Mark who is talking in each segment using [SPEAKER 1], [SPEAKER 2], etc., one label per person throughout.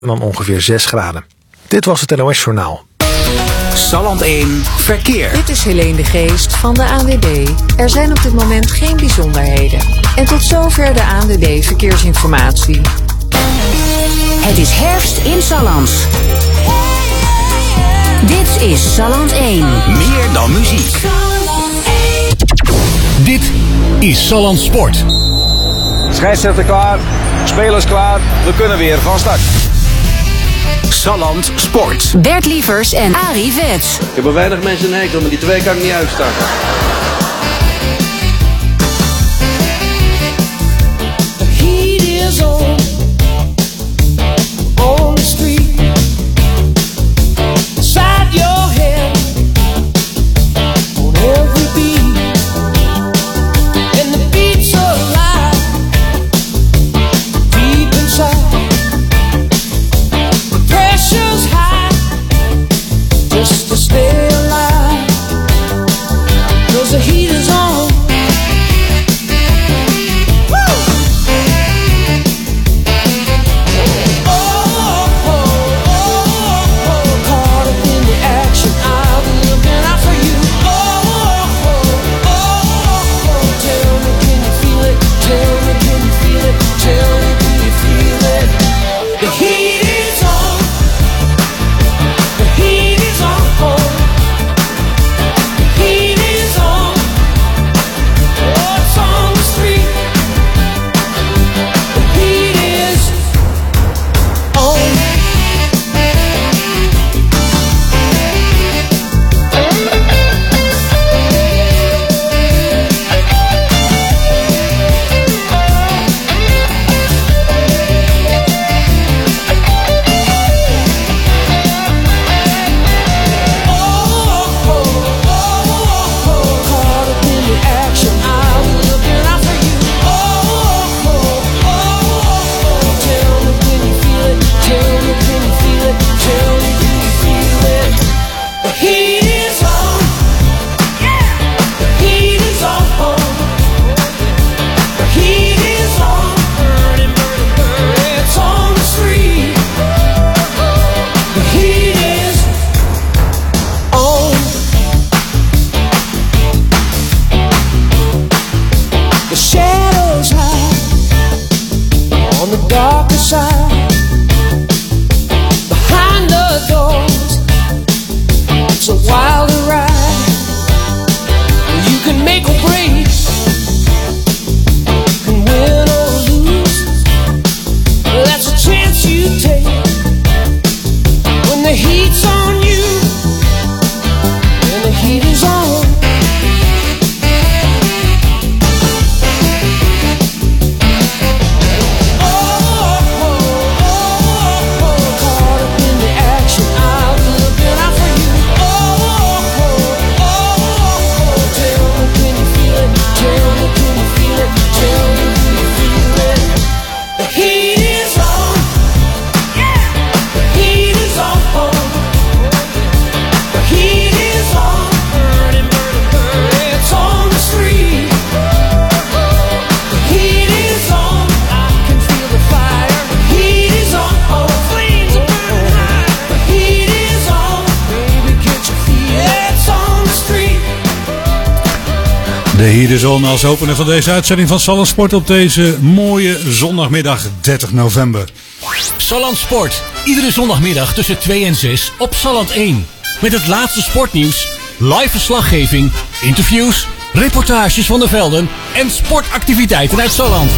[SPEAKER 1] dan ongeveer 6 graden. Dit was het NOS Journaal.
[SPEAKER 2] Salland 1 Verkeer.
[SPEAKER 3] Dit is Helene de Geest van de ANWB. Er zijn op dit moment geen bijzonderheden. En tot zover de ANWB Verkeersinformatie.
[SPEAKER 4] Het is herfst in Salland. Dit is Salland 1.
[SPEAKER 2] Meer dan muziek.
[SPEAKER 5] Dit is Salland Sport.
[SPEAKER 6] Scheidsrechter klaar, spelers klaar, we kunnen weer van start.
[SPEAKER 2] Salland Sport.
[SPEAKER 4] Bert Lievers en Arie Vet.
[SPEAKER 7] Ik heb er weinig mensen in hekel, maar die twee kan ik niet uitstaan.
[SPEAKER 8] The heat is on the street. Inside your head, on every beat. And the beats alive, deep inside. The pressure's high, just to stay alive. 'Cause the heat is on.
[SPEAKER 5] De Heat is on als opener van deze uitzending van Salland Sport op deze mooie zondagmiddag 30 november.
[SPEAKER 9] Salland Sport, iedere zondagmiddag tussen 2 en 6 op Salland 1. Met het laatste sportnieuws, live verslaggeving, interviews, reportages van de velden en sportactiviteiten uit Salland.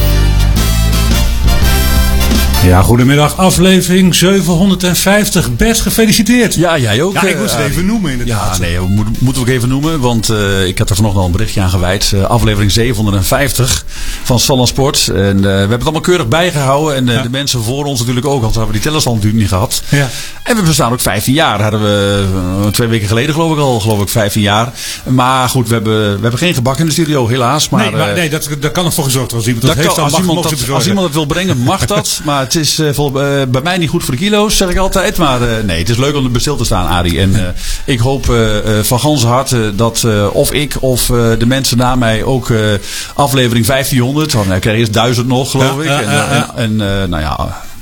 [SPEAKER 5] Ja, goedemiddag. Aflevering 750. Bert, gefeliciteerd.
[SPEAKER 10] Ja, jij ook.
[SPEAKER 5] Ja, ik moest het even noemen inderdaad.
[SPEAKER 10] Ja, nee, moeten we ook even noemen. Want ik had er vanochtend al een berichtje aan gewijd. Aflevering 750 van Salland Sport. En we hebben het allemaal keurig bijgehouden. En de mensen voor ons natuurlijk ook. Want we hebben die tellerstand natuurlijk niet gehad. Ja. En we bestaan ook 15 jaar. Hadden we 2 weken geleden geloof ik 15 jaar. Maar goed, we hebben geen gebak in de studio helaas. Maar,
[SPEAKER 5] nee, dat kan ervoor gezorgd worden.
[SPEAKER 10] Als iemand het wil brengen, mag dat. Maar het is bij mij niet goed voor de kilo's, zeg ik altijd. Maar nee, het is leuk om er stil te staan, Arie. En ik hoop van ganse harte dat of ik of de mensen na mij ook aflevering 1500. Want hij kreeg eerst 1000 nog, geloof ik. Nou ja,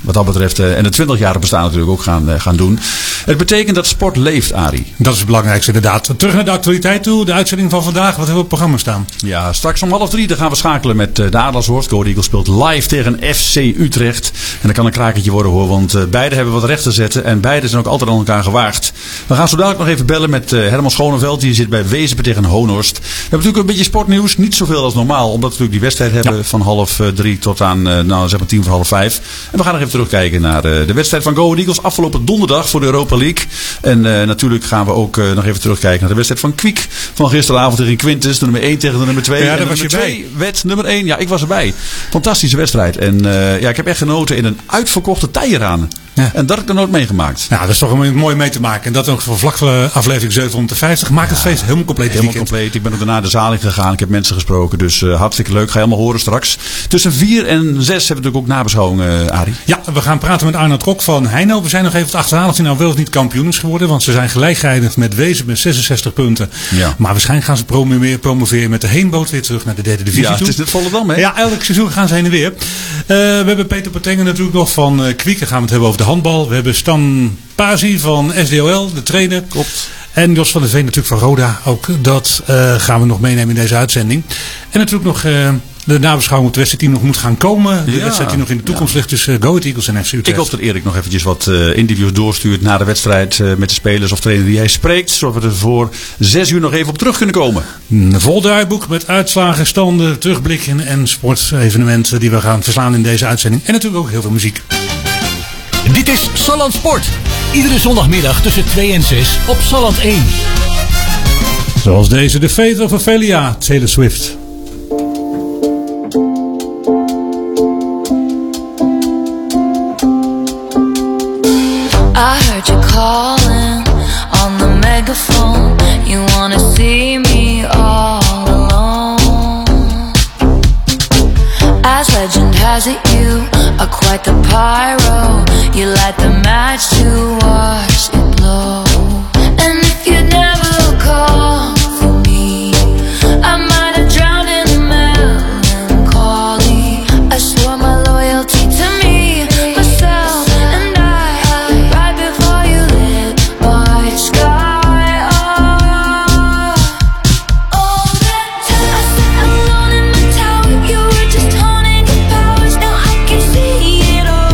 [SPEAKER 10] wat dat betreft. En de 20-jarige bestaan natuurlijk ook gaan doen. Het betekent dat sport leeft, Arie.
[SPEAKER 5] Dat is het belangrijkste inderdaad. Terug naar de actualiteit toe. De uitzending van vandaag. Wat hebben we op het programma staan?
[SPEAKER 10] Ja, straks om 2:30 dan gaan we schakelen met de Adelshorst. Go Eagles speelt live tegen FC Utrecht. En dat kan een krakertje worden hoor. Want beide hebben wat recht te zetten. En beide zijn ook altijd aan elkaar gewaagd. We gaan zo dadelijk nog even bellen met Herman Schoneveld. Die zit bij Wezenpen tegen Honhorst. We hebben natuurlijk een beetje sportnieuws. Niet zoveel als normaal. Omdat we natuurlijk die wedstrijd hebben van 2:30 tot aan zeg maar 4:45. En we gaan nog even terugkijken naar de wedstrijd van Go Eagles afgelopen donderdag voor de Europa League. En natuurlijk gaan we ook nog even terugkijken naar de wedstrijd van Kwiek van gisteravond tegen Quintus. De nummer 1 tegen de nummer 2.
[SPEAKER 5] Ja, daar
[SPEAKER 10] was je bij. Werd nummer 1. Ja, ik was erbij. Fantastische wedstrijd. En ik heb echt genoten in een uitverkochte Tijgeraan. Ja. En dat heb ik er nooit meegemaakt.
[SPEAKER 5] Ja, dat is toch een mooi mee te maken. En dat ook voor vlak aflevering 750 maakt het feest helemaal compleet.
[SPEAKER 10] Helemaal compleet. Ik ben ook daarna de zaal in gegaan. Ik heb mensen gesproken. Dus hartstikke leuk. Ga je allemaal horen straks. Tussen 4 en 6 hebben we natuurlijk ook nabeschouwing, Arie.
[SPEAKER 5] Ja, we gaan praten met Arnoud Kok van Heino. We zijn nog even te achterhalen of hij nou wel of niet kampioen is geworden. Want ze zijn gelijk geëindigd met Wezen met 66 punten. Ja. Maar waarschijnlijk gaan ze promoveren met de heenboot weer terug naar de derde divisie toe.
[SPEAKER 10] Het is dit Volendam, hè?
[SPEAKER 5] Ja, elk seizoen gaan ze heen en weer. We hebben Peter Patengen natuurlijk nog van Kwiek. Dan gaan we het hebben over de handbal. We hebben Stan Pasi van SDOL, de trainer.
[SPEAKER 10] Klopt.
[SPEAKER 5] En Jos van der Veen natuurlijk van Roda. Ook dat gaan we nog meenemen in deze uitzending. En natuurlijk nog de nabeschouwing op de wedstrijd die nog moet gaan komen. De wedstrijd die nog in de toekomst ligt tussen Go Eagles en FC Utrecht. Ik
[SPEAKER 10] hoop dat Erik nog eventjes wat interviews doorstuurt na de wedstrijd met de spelers of trainer die hij spreekt. Zodat we er voor 6 uur nog even op terug kunnen komen.
[SPEAKER 5] Een vol draaiboek met uitslagen, standen, terugblikken en sportevenementen die we gaan verslaan in deze uitzending. En natuurlijk ook heel veel muziek.
[SPEAKER 9] Dit is Salland Sport. Iedere zondagmiddag tussen 2 en 6 op Salland 1.
[SPEAKER 5] Zoals deze, The Fate of Ophelia, Taylor Swift.
[SPEAKER 11] I heard you calling on the megaphone. You wanna see me all alone. As legend has it, you are quite the pyro. You light the match to watch it blow. And if you'd never call for me, I might have drowned in the melancholy. I swore my loyalty to me, myself, and I right before you lit my sky up. Oh, that time I sat alone in my tower, you were just haunting your powers. Now I can see it all.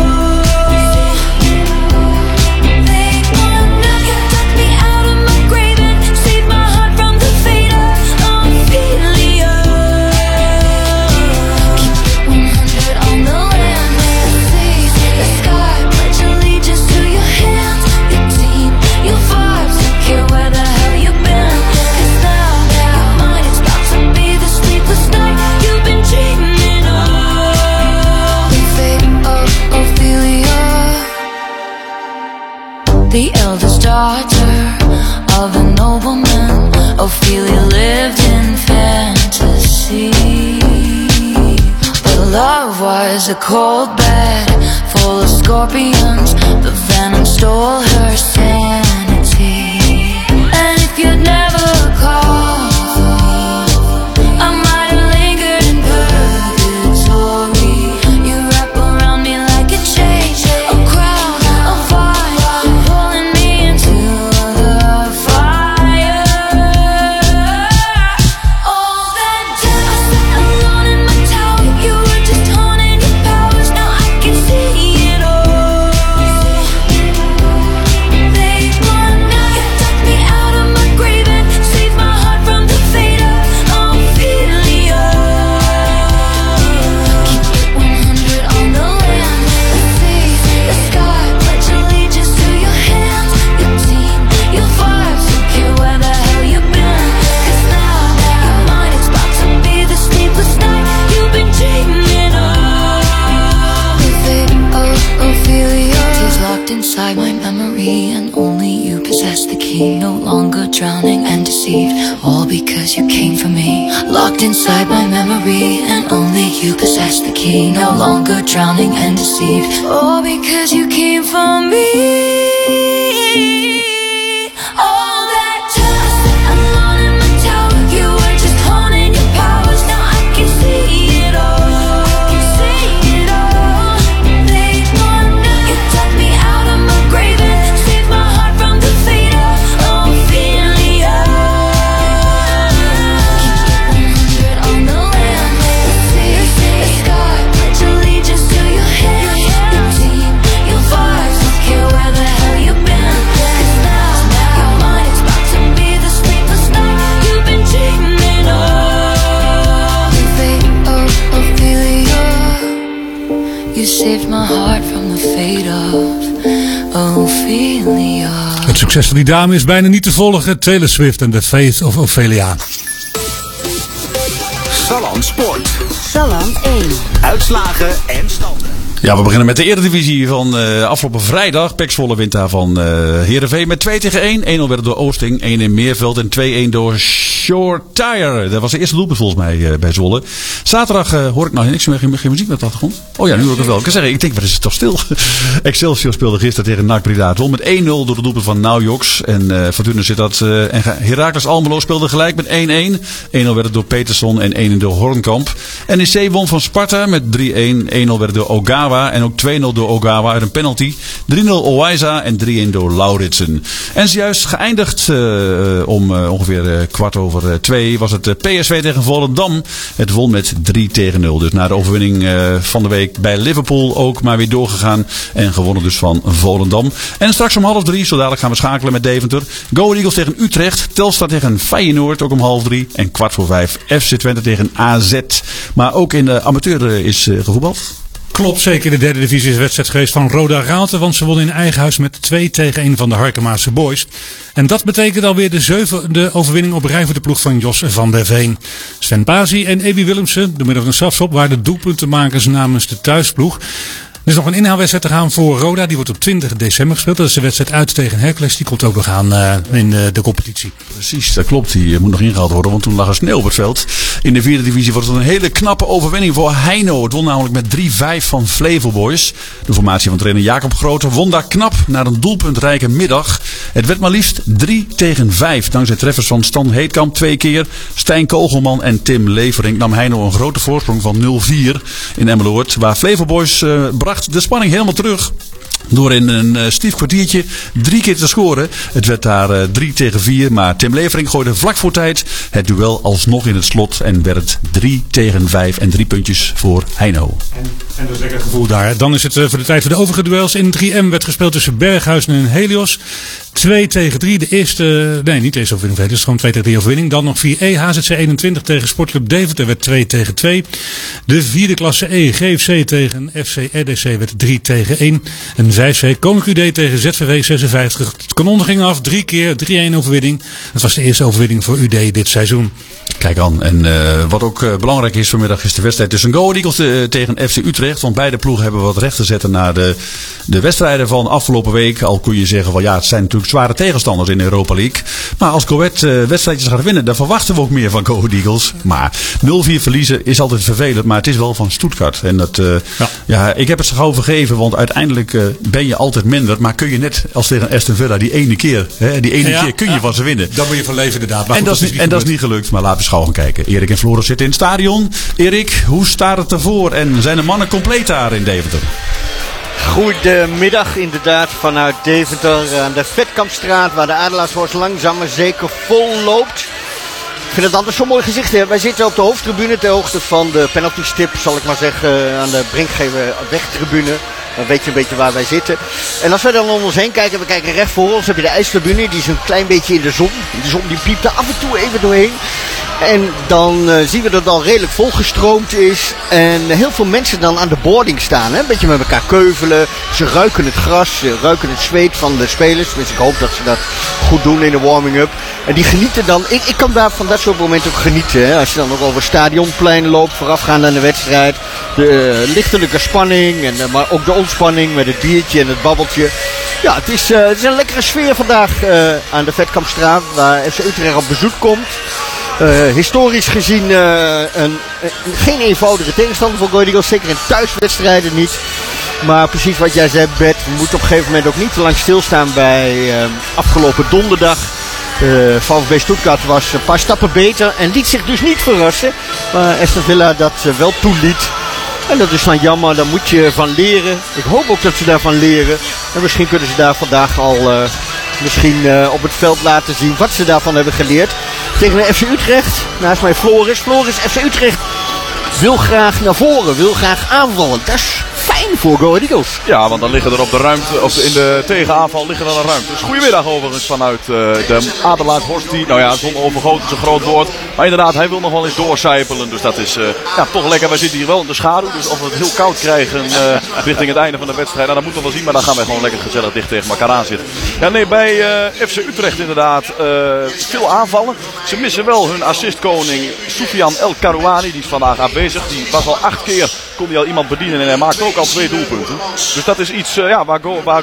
[SPEAKER 11] The eldest daughter of a nobleman, Ophelia lived in fantasy. But love was a cold bed full of scorpions. The venom stole her sanity. And if you'd never called, I might have lingered in purgatory. You wrap around me like a chain, a crown, a fire, pulling me into the fire. All that time I sat alone in my tower, you were just haunting your powers. Now I can see it all. Late one night, you dug me out of my grave and saved my heart from the fate of Ophelia. Keep it 100 on the land, the sea, the sky. Pledge allegiance to your hands, your team, your vibes. Don't care where the hell you've been, 'cause now you're mine. It's about to be the sleepless night you've been dreaming of. The fate of Ophelia is locked inside my memory, and only you possess the key. No longer drowning and deceived, all because you came for me. Locked inside my memory, and only you possess the key. No longer drowning and deceived, all because you came for me. All that time I sat alone in my tower, you were just haunting your powers. Now I can see it all. I can see it all. Late one
[SPEAKER 3] Ophelia.
[SPEAKER 5] Het succes van die dame is bijna niet te volgen. Taylor Swift en The Faith of Ophelia.
[SPEAKER 2] Salland Sport.
[SPEAKER 4] Salland 1.
[SPEAKER 2] Uitslagen en standen.
[SPEAKER 10] Ja, we beginnen met de Eredivisie van afgelopen vrijdag. PEC Zwolle wint daar van Heerenveen met 2-1. 1-0 werd door Oosting, 1 in Meerveld en 2-1 door Shortire. Dat was de eerste doelpunt volgens mij bij Zwolle. Zaterdag hoor ik nou niks meer, geen muziek met de achtergrond. Oh ja, nu hoor ik het wel. Ik denk, wat is het toch stil? Excelsior speelde gisteren tegen NAC Breda. Het won met 1-0 door de doelpunt van Naujoks. En Fortuna zit dat. En Heracles Almelo speelde gelijk met 1-1. 1-0 werd het door Peterson en 1-1 door Hornkamp. NEC won van Sparta met 3-1. 1-0 werd het door Ogawa. En ook 2-0 door Ogawa uit een penalty. 3-0 Owaisa en 3-1 door Lauritsen. En zojuist geëindigd om ongeveer 2:15 was het PSV tegen Volendam. Het won met 3-0. Dus na de overwinning van de week bij Liverpool ook maar weer doorgegaan. En gewonnen dus van Volendam. En straks om 2:30, zo dadelijk gaan we schakelen met Deventer. Go Ahead Eagles tegen Utrecht. Telstar tegen Feyenoord ook om 2:30. En 4:45 FC Twente tegen AZ. Maar ook in de amateur is gevoetbald.
[SPEAKER 5] Klopt, zeker in de derde divisie is de wedstrijd geweest van Roda Raalte. Want ze wonnen in eigen huis met 2-1 van de Harkemaarse Boys. En dat betekent alweer de zevende overwinning op rij voor de ploeg van Jos van der Veen. Sven Bazi en Ebi Willemsen, door middel van een strafschop, waren de doelpuntenmakers namens de thuisploeg. Er is nog een inhaalwedstrijd te gaan voor Roda. Die wordt op 20 december gespeeld. Dat is de wedstrijd uit tegen Hercules. Die komt ook nog aan in de competitie.
[SPEAKER 10] Precies, dat klopt. Die moet nog ingehaald worden. Want toen lag er sneeuw op het veld. In de vierde divisie was het een hele knappe overwinning voor Heino. Het won namelijk met 3-5 van Flevo Boys. De formatie van trainer Jacob Grote won daar knap na een doelpuntrijke middag. Het werd maar liefst 3-5. Dankzij treffers van Stan Heetkamp 2 keer. Stijn Kogelman en Tim Levering nam Heino een grote voorsprong van 0-4 in Emmeloord. Waar Flevo Boys bracht de spanning helemaal terug. Door in een stief kwartiertje 3 keer te scoren. Het werd daar 3-4. Maar Tim Levering gooide vlak voor tijd het duel alsnog in het slot. En werd het 3-5 en 3 puntjes voor Heino.
[SPEAKER 5] En dat is lekker gevoel daar. Dan is het voor de tijd voor de overige duels. In 3M werd gespeeld tussen Berghuizen en Helios. 2-3. De eerste, nee niet deze overwinning. Het is gewoon 2-3 overwinning. Dan nog 4E. HZC 21 tegen Sportclub Deventer werd 2-2. De vierde klasse E. GFC tegen FC RDC werd 3-1. En 5C. Koninklijke UD tegen ZVV 56. Het kanon ging af. 3 keer 3-1 overwinning. Dat was de eerste overwinning voor UD dit seizoen.
[SPEAKER 10] Kijk aan. En wat ook belangrijk is vanmiddag is de wedstrijd tussen Go Ahead Eagles tegen FC Utrecht. Want beide ploegen hebben wat recht te zetten naar de wedstrijden van afgelopen week. Al kun je zeggen van ja, het zijn natuurlijk zware tegenstanders in de Europa League. Maar als Go Ahead wedstrijdjes gaat winnen, dan verwachten we ook meer van Go Ahead Eagles. Maar 0-4 verliezen is altijd vervelend, maar het is wel van Stuttgart. En dat, ja, ik heb het zo gauw vergeven, want uiteindelijk ben je altijd minder. Maar kun je net als tegen Aston Villa die ene keer, keer kun je van ze winnen.
[SPEAKER 5] Dan moet je van leven inderdaad. Maar
[SPEAKER 10] en
[SPEAKER 5] goed,
[SPEAKER 10] dat is niet gelukt, maar laten we schouw gaan kijken. Erik en Floris zitten in het stadion. Erik, hoe staat het ervoor? En zijn de mannen compleet daar in Deventer?
[SPEAKER 12] Goedemiddag inderdaad vanuit Deventer aan de Vetkampstraat, waar de Adelaarshorst langzaam maar zeker vol loopt. Ik vind het altijd zo'n mooi gezicht. Hè? Wij zitten op de hoofdtribune ter hoogte van de penaltystip, zal ik maar zeggen, aan de Brinkgever wegtribune. Dan weet je een beetje waar wij zitten. En als wij dan om ons heen kijken, we kijken recht voor ons, heb je de ijstribune. Die is een klein beetje in de zon. De zon die piept er af en toe even doorheen. En dan zien we dat het al redelijk volgestroomd is. En heel veel mensen dan aan de boarding staan. Hè? Een beetje met elkaar keuvelen. Ze ruiken het gras, ze ruiken het zweet van de spelers. Dus ik hoop dat ze dat goed doen in de warming-up. En die genieten dan. Ik kan daar van dat soort momenten ook genieten. Hè? Als je dan ook over het stadionplein loopt, voorafgaand aan de wedstrijd. De lichtelijke spanning, maar ook de ontspanning met het biertje en het babbeltje. Ja, het is een lekkere sfeer vandaag aan de Vetkampstraat, waar FC Utrecht op bezoek komt. Historisch gezien geen eenvoudige tegenstander voor Go Ahead Eagles, zeker in thuiswedstrijden niet. Maar precies wat jij zei, Bert, we moeten op een gegeven moment ook niet te lang stilstaan bij afgelopen donderdag. VfB Stuttgart was een paar stappen beter en liet zich dus niet verrassen. Maar Aston Villa dat wel toeliet. En dat is dan jammer, daar moet je van leren. Ik hoop ook dat ze daarvan leren. En misschien kunnen ze daar vandaag al op het veld laten zien wat ze daarvan hebben geleerd. Tegen de FC Utrecht, naast mij Floris. Floris, FC Utrecht wil graag naar voren, wil graag aanvallen. Dat is fijn voor Go Ahead Eagles.
[SPEAKER 13] Ja, want dan liggen er op de ruimte, of in de tegenaanval liggen er een ruimte. Dus goedemiddag overigens vanuit de Adelaar Horst. Die, nou ja, zonder overgoten is een groot woord. Maar inderdaad, hij wil nog wel eens doorcijpelen. Dus dat is toch lekker. Wij zitten hier wel in de schaduw. Dus of we het heel koud krijgen richting het einde van de wedstrijd. Nou, dat moeten we wel zien. Maar dan gaan wij gewoon lekker gezellig dicht tegen elkaar aan zitten. Ja, nee, bij FC Utrecht inderdaad veel aanvallen. Ze missen wel hun assistkoning Soufiane El Karouani. Die is vandaag aanwezig. Die was al 8 keer, kon hij al iemand bedienen. En hij maakt ook al 2 doelpunten. Dus dat is iets waar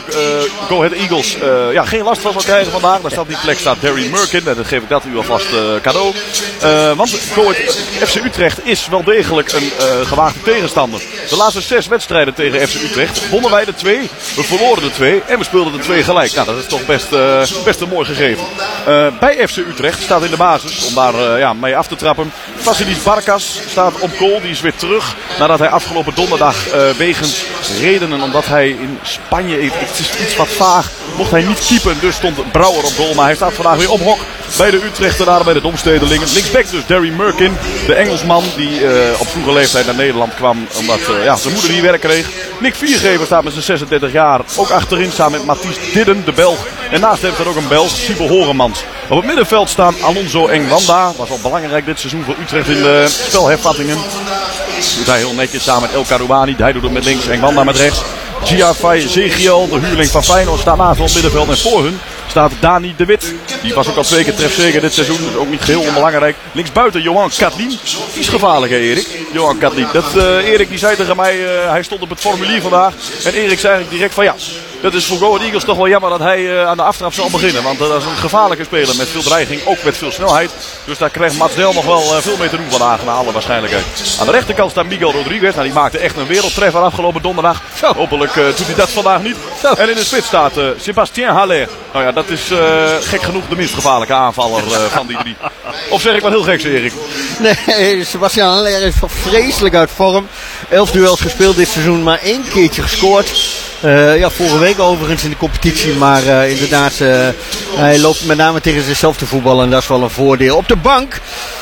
[SPEAKER 13] Go Ahead Eagles geen last van zal krijgen vandaag. Daar staat op die plek staat Darry Merkin. Dan geef ik dat u alvast cadeau. Want FC Utrecht is wel degelijk een gewaagde tegenstander. De laatste 6 wedstrijden tegen FC Utrecht wonnen wij de 2. We verloren de 2 en we speelden de 2 gelijk. Nou, dat is toch best een mooi gegeven. Bij FC Utrecht staat in de basis, om daar mee af te trappen, Vasilis Barkas staat op goal. Die is weer terug nadat hij afgelopen donderdag wegens redenen, omdat hij in Spanje, het is iets wat vaag, mocht hij niet keepen. Dus stond Brouwer op goal. Maar hij staat vandaag weer op hok bij de Utrechters, bij de Domstedelingen. Linksback dus Darry Merkin, de Engelsman die op vroege leeftijd naar Nederland kwam omdat zijn moeder hier werk kreeg. Nick Viergever staat met zijn 36 jaar ook achterin samen met Matthijs Didden, de Belg. En naast hem staat ook een Belg, Sibyl Horemans. Op het middenveld staan Alonso Engwanda. Was al belangrijk dit seizoen voor Utrecht in de spelhervattingen. Doet hij heel netjes samen met El Karouani. Hij doet het met links, Engwanda met rechts. Giafai Zegiel, de huurling van Feyenoord, staat naast op het middenveld. En voor hun staat Dani de Wit. Die was ook al 2 keer trefzeker dit seizoen. Dus ook niet geheel onbelangrijk. Linksbuiten Johan Katlin. Iets gevaarlijk, hè, Erik? Johan Katlin. Erik die zei tegen mij, hij stond op het formulier vandaag. En Erik zei eigenlijk direct van ja, dat is voor Go Ahead Eagles toch wel jammer dat hij aan de aftrap zal beginnen. Want dat is een gevaarlijke speler met veel dreiging, ook met veel snelheid. Dus daar krijgt Mats Del nog wel veel mee te doen vandaag, naar alle waarschijnlijkheid. Aan de rechterkant staat Miguel Rodriguez. Nou, die maakte echt een wereldtreffer afgelopen donderdag. Hopelijk doet hij dat vandaag niet. En in de spits staat Sébastien Haller. Nou ja, dat is gek genoeg de minst gevaarlijke aanvaller van die 3. Of zeg ik wat heel geks, Erik?
[SPEAKER 12] Nee, Sébastien Haller is vreselijk uit vorm. 11 duels gespeeld dit seizoen, maar 1 keertje gescoord. Vorige week overigens in de competitie. Maar inderdaad, hij loopt met name tegen zichzelf te voetballen. En dat is wel een voordeel. Op de bank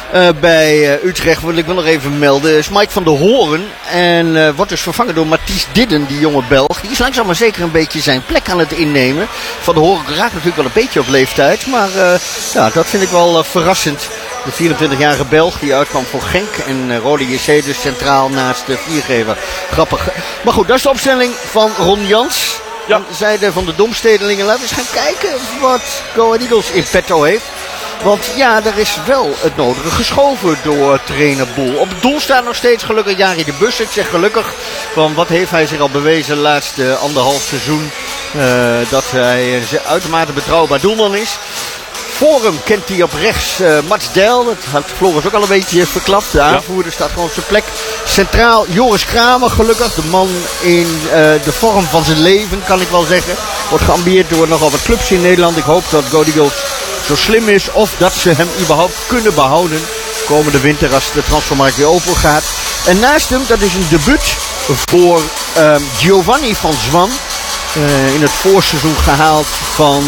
[SPEAKER 12] bij Utrecht wil ik wel nog even melden. Is Mike van der Hoorn. En wordt dus vervangen door Matthijs Didden, die jonge Belg. Die is langzaam maar zeker een beetje zijn plek aan het innemen. Van der Hoorn raakt natuurlijk wel een beetje op leeftijd. Maar dat vind ik wel verrassend. De 24-jarige Belg die uitkwam voor Genk. En Rode JC dus centraal naast de Viergever. Grappig. Maar goed, dat is de opstelling van Ron Jans. Ja. Zijde van de Domstedelingen. Laten we eens gaan kijken wat Go Ahead Eagles in petto heeft. Want ja, er is wel het nodige geschoven door trainer Boel. Op het doel staat nog steeds gelukkig Jari de Bus. Ik zeg gelukkig, want wat heeft hij zich al bewezen de laatste 1,5 seizoen. Dat hij een uitermate betrouwbaar doelman is. Voor hem kent hij op rechts Mats Del. Dat had Floris ook al een beetje verklapt. De aanvoerder staat gewoon op zijn plek. Centraal Joris Kramer, gelukkig. De man in de vorm van zijn leven, kan ik wel zeggen. Wordt geambieerd door nogal wat clubs in Nederland. Ik hoop dat Go Ahead Eagles zo slim is of dat ze hem überhaupt kunnen behouden komende winter als de transfermarkt weer open gaat. En naast hem, dat is een debuut voor Giovanni van Zwan. In het voorseizoen gehaald van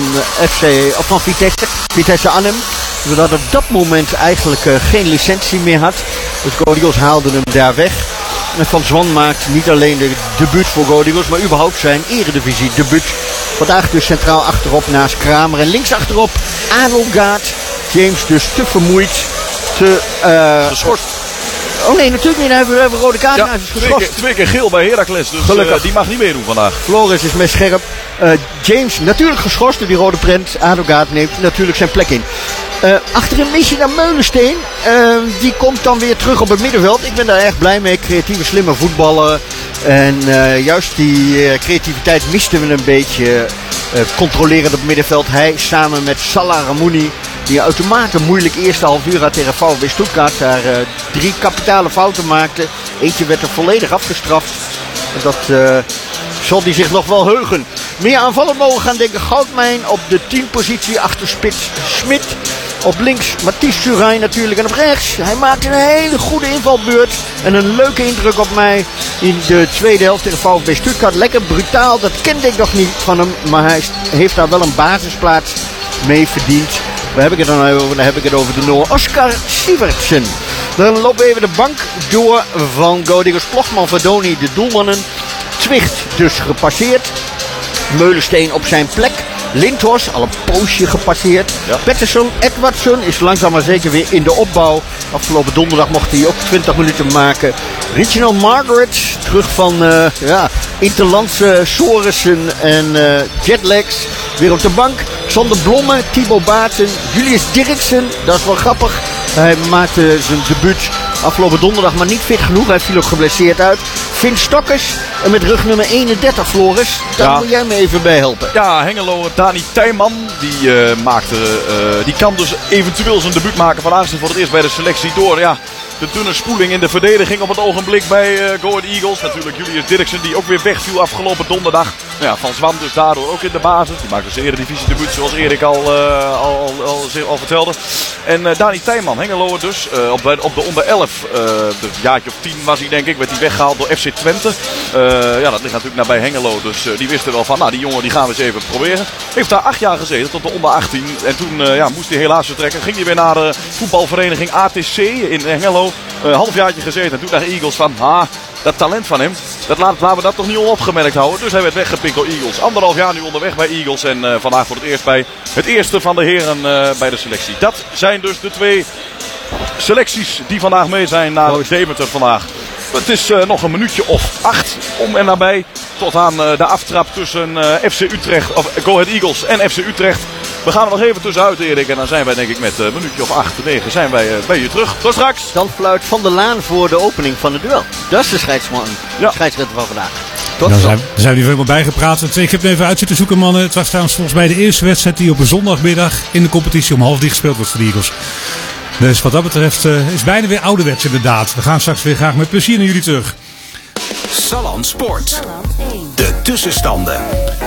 [SPEAKER 12] Vitesse Arnhem. Zodat op dat moment eigenlijk geen licentie meer had. Dus Go Ahead Eagles haalden hem daar weg. En Van Zwan maakt niet alleen de debuut voor Go Ahead Eagles, maar überhaupt zijn eredivisie debuut. Vandaag dus centraal achterop naast Kramer. En links achterop Adelgaard. James dus te vermoeid. Geschorst. Oh nee, natuurlijk niet. Hij heeft een rode kaart.
[SPEAKER 13] Ja, twee keer geel bij Heracles. Dus gelukkig. Die mag niet meedoen vandaag.
[SPEAKER 12] Floris is met scherp. James natuurlijk geschorst door die rode prent. Adelgaard neemt natuurlijk zijn plek in. Achterin mis je naar Meulensteen. Die komt dan weer terug op het middenveld. Ik ben daar erg blij mee. Creatieve, slimme voetballen. En juist die creativiteit misten we een beetje. Controlerend op het middenveld. Hij samen met Salah Ramouni. Die uitermate moeilijk eerste half uur had tegen VfB Stuttgart. Daar 3 kapitale fouten maakte. Eentje werd er volledig afgestraft. En dat zal hij zich nog wel heugen. Meer aanvallend mogen gaan denken. Goudmijn op de 10-positie achter spits Smit. Op links Matthijs Surijn natuurlijk. En op rechts, hij maakte een hele goede invalbeurt. En een leuke indruk op mij in de tweede helft tegen VfB Stuttgart. Lekker brutaal, dat kende ik nog niet van hem. Maar hij heeft daar wel een basisplaats mee verdiend. Waar heb ik het dan over? Dan heb ik het over de Noor Oscar Sivertsen. Dan lopen we even de bank door van Go Ahead Eagles. Ploegman Verdoni, de doelmannen. Zwicht dus gepasseerd. Meulensteen op zijn plek. Lindhorst al een poosje gepasseerd.
[SPEAKER 13] Ja.
[SPEAKER 12] Pettersson, Edwardson is langzaam maar zeker weer in de opbouw. Afgelopen donderdag mocht hij ook 20 minuten maken. Reginald Margaret, terug van interlandse sorissen en jetlags. Weer op de bank. Sander Blomme, Thibaut Baten, Julius Dirksen. Dat is wel grappig. Hij maakte zijn debuut afgelopen donderdag, maar niet fit genoeg. Hij viel ook geblesseerd uit. Finn Stokkers en met rug nummer 31, Floris. Daar moet jij me even bij helpen.
[SPEAKER 13] Ja, Hengelo, Dani Tijman, die kan dus eventueel zijn debuut maken. Vandaag is hij voor het eerst bij de selectie door. Ja, de dunne spoeling in de verdediging op het ogenblik bij Go Ahead Eagles. Natuurlijk Julius Dirksen, die ook weer wegviel afgelopen donderdag. Ja, Van Zwan dus daardoor ook in de basis. Die maakt dus de Eredivisie debuut, zoals Erik al vertelde. En Dani Tijman, Hengelo dus, op de onder 11, de jaartje of 10 was hij denk ik, werd hij weggehaald door FC Twente. Dat ligt natuurlijk nabij Hengelo, dus die wisten wel van, die jongen die gaan we eens even proberen. Heeft daar 8 jaar gezeten, tot de onder 18. En toen moest hij helaas vertrekken. Ging hij weer naar de voetbalvereniging ATC in Hengelo. Halfjaartje gezeten en toen dacht Eagles van, dat talent van hem, laten we dat toch niet onopgemerkt houden. Dus hij werd weggepikt door Eagles. 1,5 jaar nu onderweg bij Eagles. En vandaag voor het eerst bij het eerste van de heren bij de selectie. Dat zijn dus de 2 selecties die vandaag mee zijn naar Deventer vandaag. Het is nog een minuutje of 8 om en nabij. Tot aan de aftrap tussen FC Utrecht, of Go Ahead Eagles en FC Utrecht. We gaan er nog even tussenuit, Erik. En dan zijn wij denk ik met een minuutje of 8, 9 zijn wij bij je terug. Tot straks.
[SPEAKER 12] Dan fluit Van der Laan voor de opening van het duel. Dat is de scheidsrechter van vandaag.
[SPEAKER 5] Dan zijn we hier helemaal bijgepraat. Ik heb het even uit zitten zoeken, mannen. Het was trouwens volgens mij de eerste wedstrijd die op een zondagmiddag in de competitie om 12:30 gespeeld wordt voor de Eagles. Dus wat dat betreft is bijna weer ouderwets inderdaad. We gaan straks weer graag met plezier naar jullie terug.
[SPEAKER 2] Salland Sport. De tussenstanden.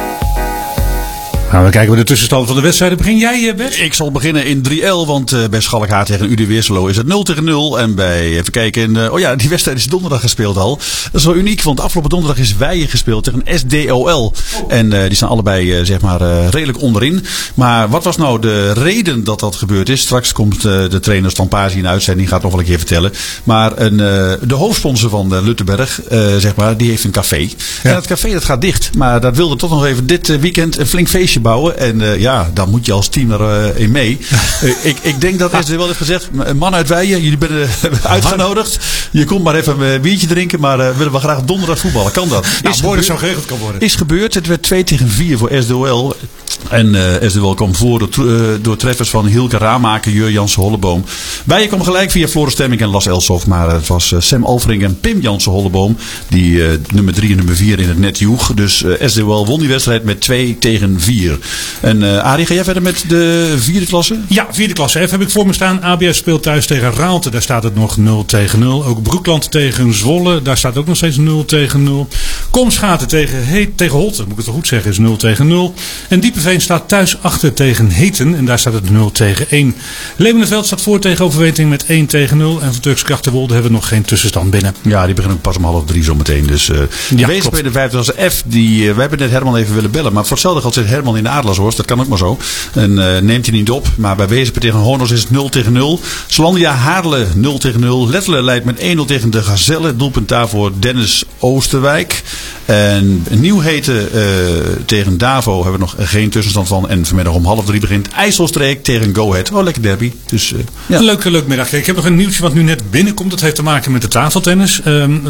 [SPEAKER 5] Nou, we kijken bij de tussenstand van de wedstrijden. Begin jij, Bert?
[SPEAKER 10] Ik zal beginnen in 3L, want bij Schalkhaar tegen UD Weerselo is het 0-0. En bij, even kijken, die wedstrijd is donderdag gespeeld al. Dat is wel uniek, want afgelopen donderdag is Weijen gespeeld tegen SDOL. En die staan allebei, redelijk onderin. Maar wat was nou de reden dat dat gebeurd is? Straks komt de trainer Stampasi in de uitzending, gaat nog wel een keer vertellen. Maar de hoofdsponsor van Luttenberg, die heeft een café. Ja. En dat café dat gaat dicht. Maar dat wilde toch nog even dit weekend een flink feestje bouwen. En dan moet je als team erin mee. Ik denk dat SD wel heeft gezegd, man uit Weijen, jullie ben uitgenodigd. Je komt maar even een biertje drinken, maar willen we graag donderdag voetballen. Kan dat?
[SPEAKER 5] Mooi dat zo geregeld kan worden.
[SPEAKER 10] Is gebeurd. Het werd 2-4 voor SDOL. En SDOL kwam voor door treffers van Hilke Raamaker, Jur Jansen Holleboom. Weijen kwam gelijk via Floris Stemming en Las Elsof. Maar het was Sam Alvering en Pim Jansen Holleboom die nummer 3 en nummer 4 in het net joeg. Dus SDOL won die wedstrijd met 2-4. En Arie, ga jij verder met de 4e klasse?
[SPEAKER 5] Ja, 4e klasse F heb ik voor me staan. ABS speelt thuis tegen Raalte. Daar staat het nog 0-0. Ook Broekland tegen Zwolle. Daar staat ook nog steeds 0-0. Komschaten tegen Holte, moet ik het wel goed zeggen, is 0-0. En Diepenveen staat thuis achter tegen Heten. En daar staat het 0-1. Leeuwenveld staat voor tegen Overwetering met 1-0. En van Turks Krachtenwolde hebben we nog geen tussenstand binnen.
[SPEAKER 10] Ja, die beginnen ook pas om 2:30 zo meteen. Dus wees bij de 5e klasse F. We hebben net Herman even willen bellen. Maar voor hetzelfde geld zit Herman in de Adelaarshorst. Dat kan ook maar zo. En neemt hij niet op. Maar bij Wezenper tegen Hornos is het 0-0. Slandia Haarle 0-0. Lettelen leidt met 1-0 tegen de Gazelle. Doelpunt daarvoor Dennis Oosterwijk. En Nieuwheten tegen Davo hebben we nog geen tussenstand van. En vanmiddag om 2:30 begint IJsselstreek tegen Go Ahead. Oh, lekker derby. Dus,
[SPEAKER 5] ja. Leuk middag. Ik heb nog een nieuwtje wat nu net binnenkomt. Dat heeft te maken met de tafeltennis.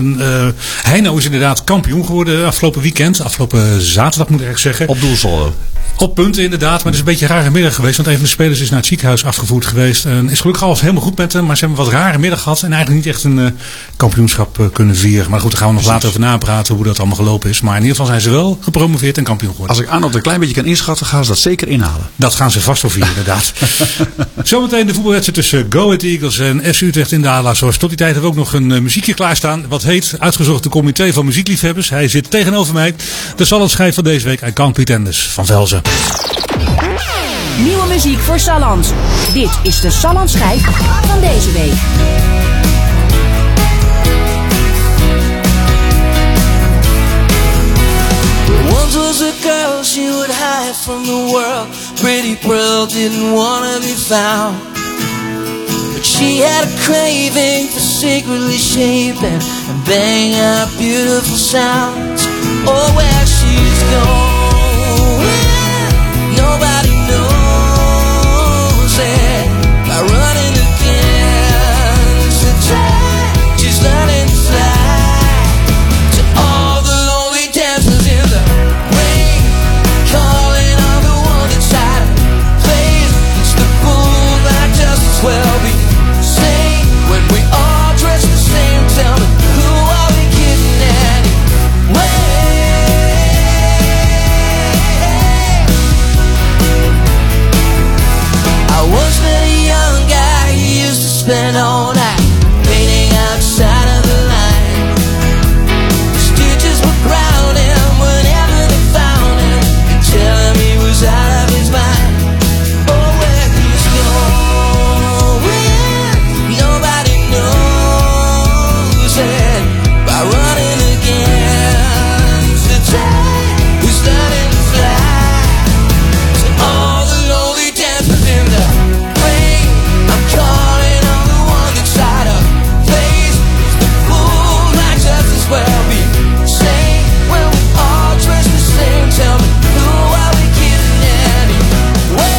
[SPEAKER 5] Heino is inderdaad kampioen geworden afgelopen weekend. Afgelopen zaterdag moet ik eigenlijk zeggen.
[SPEAKER 10] Op doelsaldo.
[SPEAKER 5] Op punten inderdaad, maar het is een beetje een rare middag geweest. Want een van de spelers is naar het ziekenhuis afgevoerd geweest. Is gelukkig alles helemaal goed met hem. Maar ze hebben een wat rare middag gehad. En eigenlijk niet echt een kampioenschap kunnen vieren. Maar goed, daar gaan we nog later over napraten hoe dat allemaal gelopen is. Maar in ieder geval zijn ze wel gepromoveerd en kampioen geworden.
[SPEAKER 10] Als ik Arnold een klein beetje kan inschatten, gaan ze dat zeker inhalen.
[SPEAKER 5] Dat gaan ze vast wel vieren, inderdaad. Zometeen de voetbalwedstrijd tussen Go Ahead Eagles en FC Utrecht in de Adelaarshorst. Tot die tijd hebben we ook nog een muziekje klaarstaan. Wat heet Uitgezocht de Comité van Muziekliefhebbers. Hij zit tegenover mij. De Salland van deze week. I Can't Pretenders van Velzen.
[SPEAKER 4] Nieuwe muziek voor Salland. Dit is de Salland schijf van deze week.
[SPEAKER 8] Once was a girl, she would hide from the world. Pretty Pearl didn't want to be found. But she had a craving for secretly shaping and bang out beautiful sounds. or where she's going. Nobody knows it. By running against the tide, she's learning to fly. To all the lonely dancers in the rain, calling on the one that's out of place. It's the fool that just as well be sane. When we all dress the same, tell me, who are we kidding anyway? I once met a young guy who used to spend all night painting outside of the line. The stitches would ground him whenever they found him, and tell him he was out of his mind. Oh, where he's going, nobody knows it. By running against the tide, he's learning to fly. To all the lonely dancers in the rain, I'm calling on the one that's out of place. It's the fool might just as well be sane. When we all dress the same, tell me, who are we kidding anyway?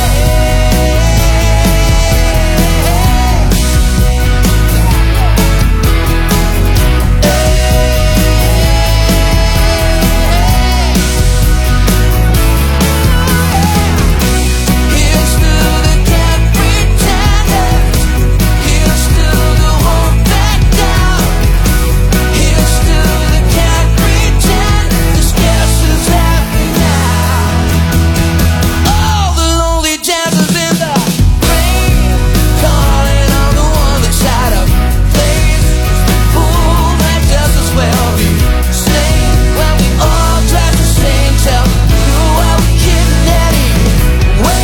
[SPEAKER 8] Here's to the cat pretenders. Here's to the won't back down. Here's to the cat pretenders. Guess who's happy now? All the lonely dancers in the rain, calling on the one that's out of place. Fool might just as well be sane. When we all dress the same, tell me, who are we kidding anyway?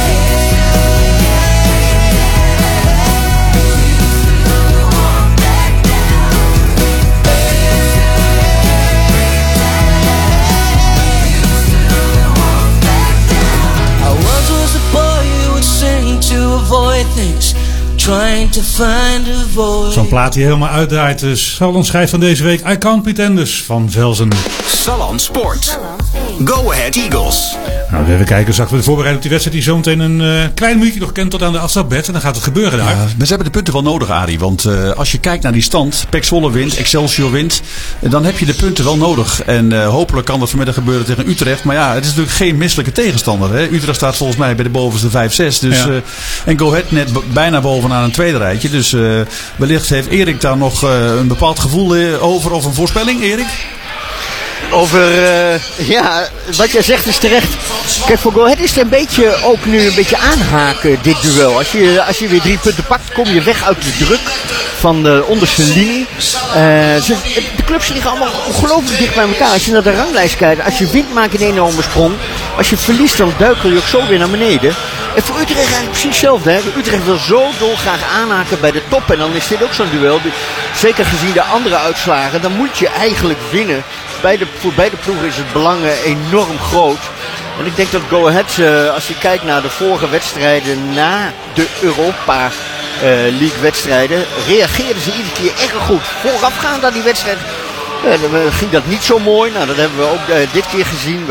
[SPEAKER 8] I once was a boy who would sing to avoid things, trying to find a voice.
[SPEAKER 5] Zo'n plaat die helemaal uitdraait. Dus Salon schijf van deze week. I Can't Pretenders van Velzen.
[SPEAKER 2] Salon Sport. Go Ahead Eagles.
[SPEAKER 5] Nou, even kijken. Zag we de voorbereiding op die wedstrijd die zometeen een klein minuutje nog kent tot aan de afstapbed. En dan gaat het gebeuren daar.
[SPEAKER 10] Ja, maar ze hebben de punten wel nodig, Arie. Want als je kijkt naar die stand, PEC Zwolle wint, Excelsior wint, dan heb je de punten wel nodig. En hopelijk kan dat vanmiddag gebeuren tegen Utrecht. Maar ja, het is natuurlijk geen misselijke tegenstander. Hè? Utrecht staat volgens mij bij de bovenste 5-6. Dus,
[SPEAKER 5] Ja.
[SPEAKER 10] En Go Ahead net bijna bovenaan een tweede rijtje. Dus wellicht heeft Erik daar nog een bepaald gevoel over of een voorspelling, Erik?
[SPEAKER 12] Over, ja, wat jij zegt is terecht. Kijk, voor Go Ahead is het een beetje, ook nu een beetje aanhaken, dit duel. Als je weer 3 punten pakt, kom je weg uit de druk van de onderste linie. De clubs liggen allemaal ongelooflijk dicht bij elkaar. Als je naar de ranglijst kijkt, als je wint, maak je een enorme sprong. Als je verliest, dan duikel je ook zo weer naar beneden. En voor Utrecht eigenlijk precies hetzelfde. Hè? Utrecht wil zo dolgraag aanhaken bij de top. En dan is dit ook zo'n duel. Zeker gezien de andere uitslagen, dan moet je eigenlijk winnen. Voor beide ploegen is het belang enorm groot. En ik denk dat Go Ahead, als je kijkt naar de vorige wedstrijden na de Europa League wedstrijden, reageerden ze iedere keer echt goed. Voorafgaand aan die wedstrijd ging dat niet zo mooi. Nou, dat hebben we ook dit keer gezien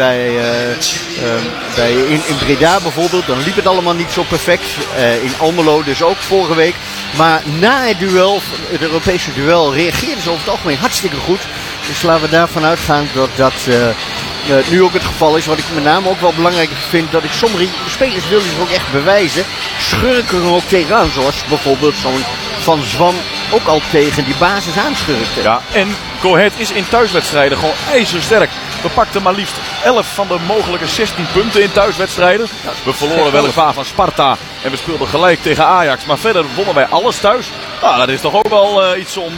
[SPEAKER 12] in Breda bijvoorbeeld. Dan liep het allemaal niet zo perfect. In Almelo dus ook vorige week. Maar na het duel, het Europese duel, reageerden ze over het algemeen hartstikke goed. Dus laten we daarvan uitgaan dat nu ook het geval is. Wat ik met name ook wel belangrijk vind, dat ik sommige spelers wil zich ook echt bewijzen. Schurken er ook tegenaan, zoals bijvoorbeeld zo'n Van Zwam ook al tegen die basis aanschurkte.
[SPEAKER 13] Ja, en Go Ahead is in thuiswedstrijden gewoon ijzersterk. We pakten maar liefst 11 van de mogelijke 16 punten in thuiswedstrijden. We verloren weliswaar van Sparta en we speelden gelijk tegen Ajax. Maar verder wonnen wij alles thuis. Nou, dat is toch ook wel iets om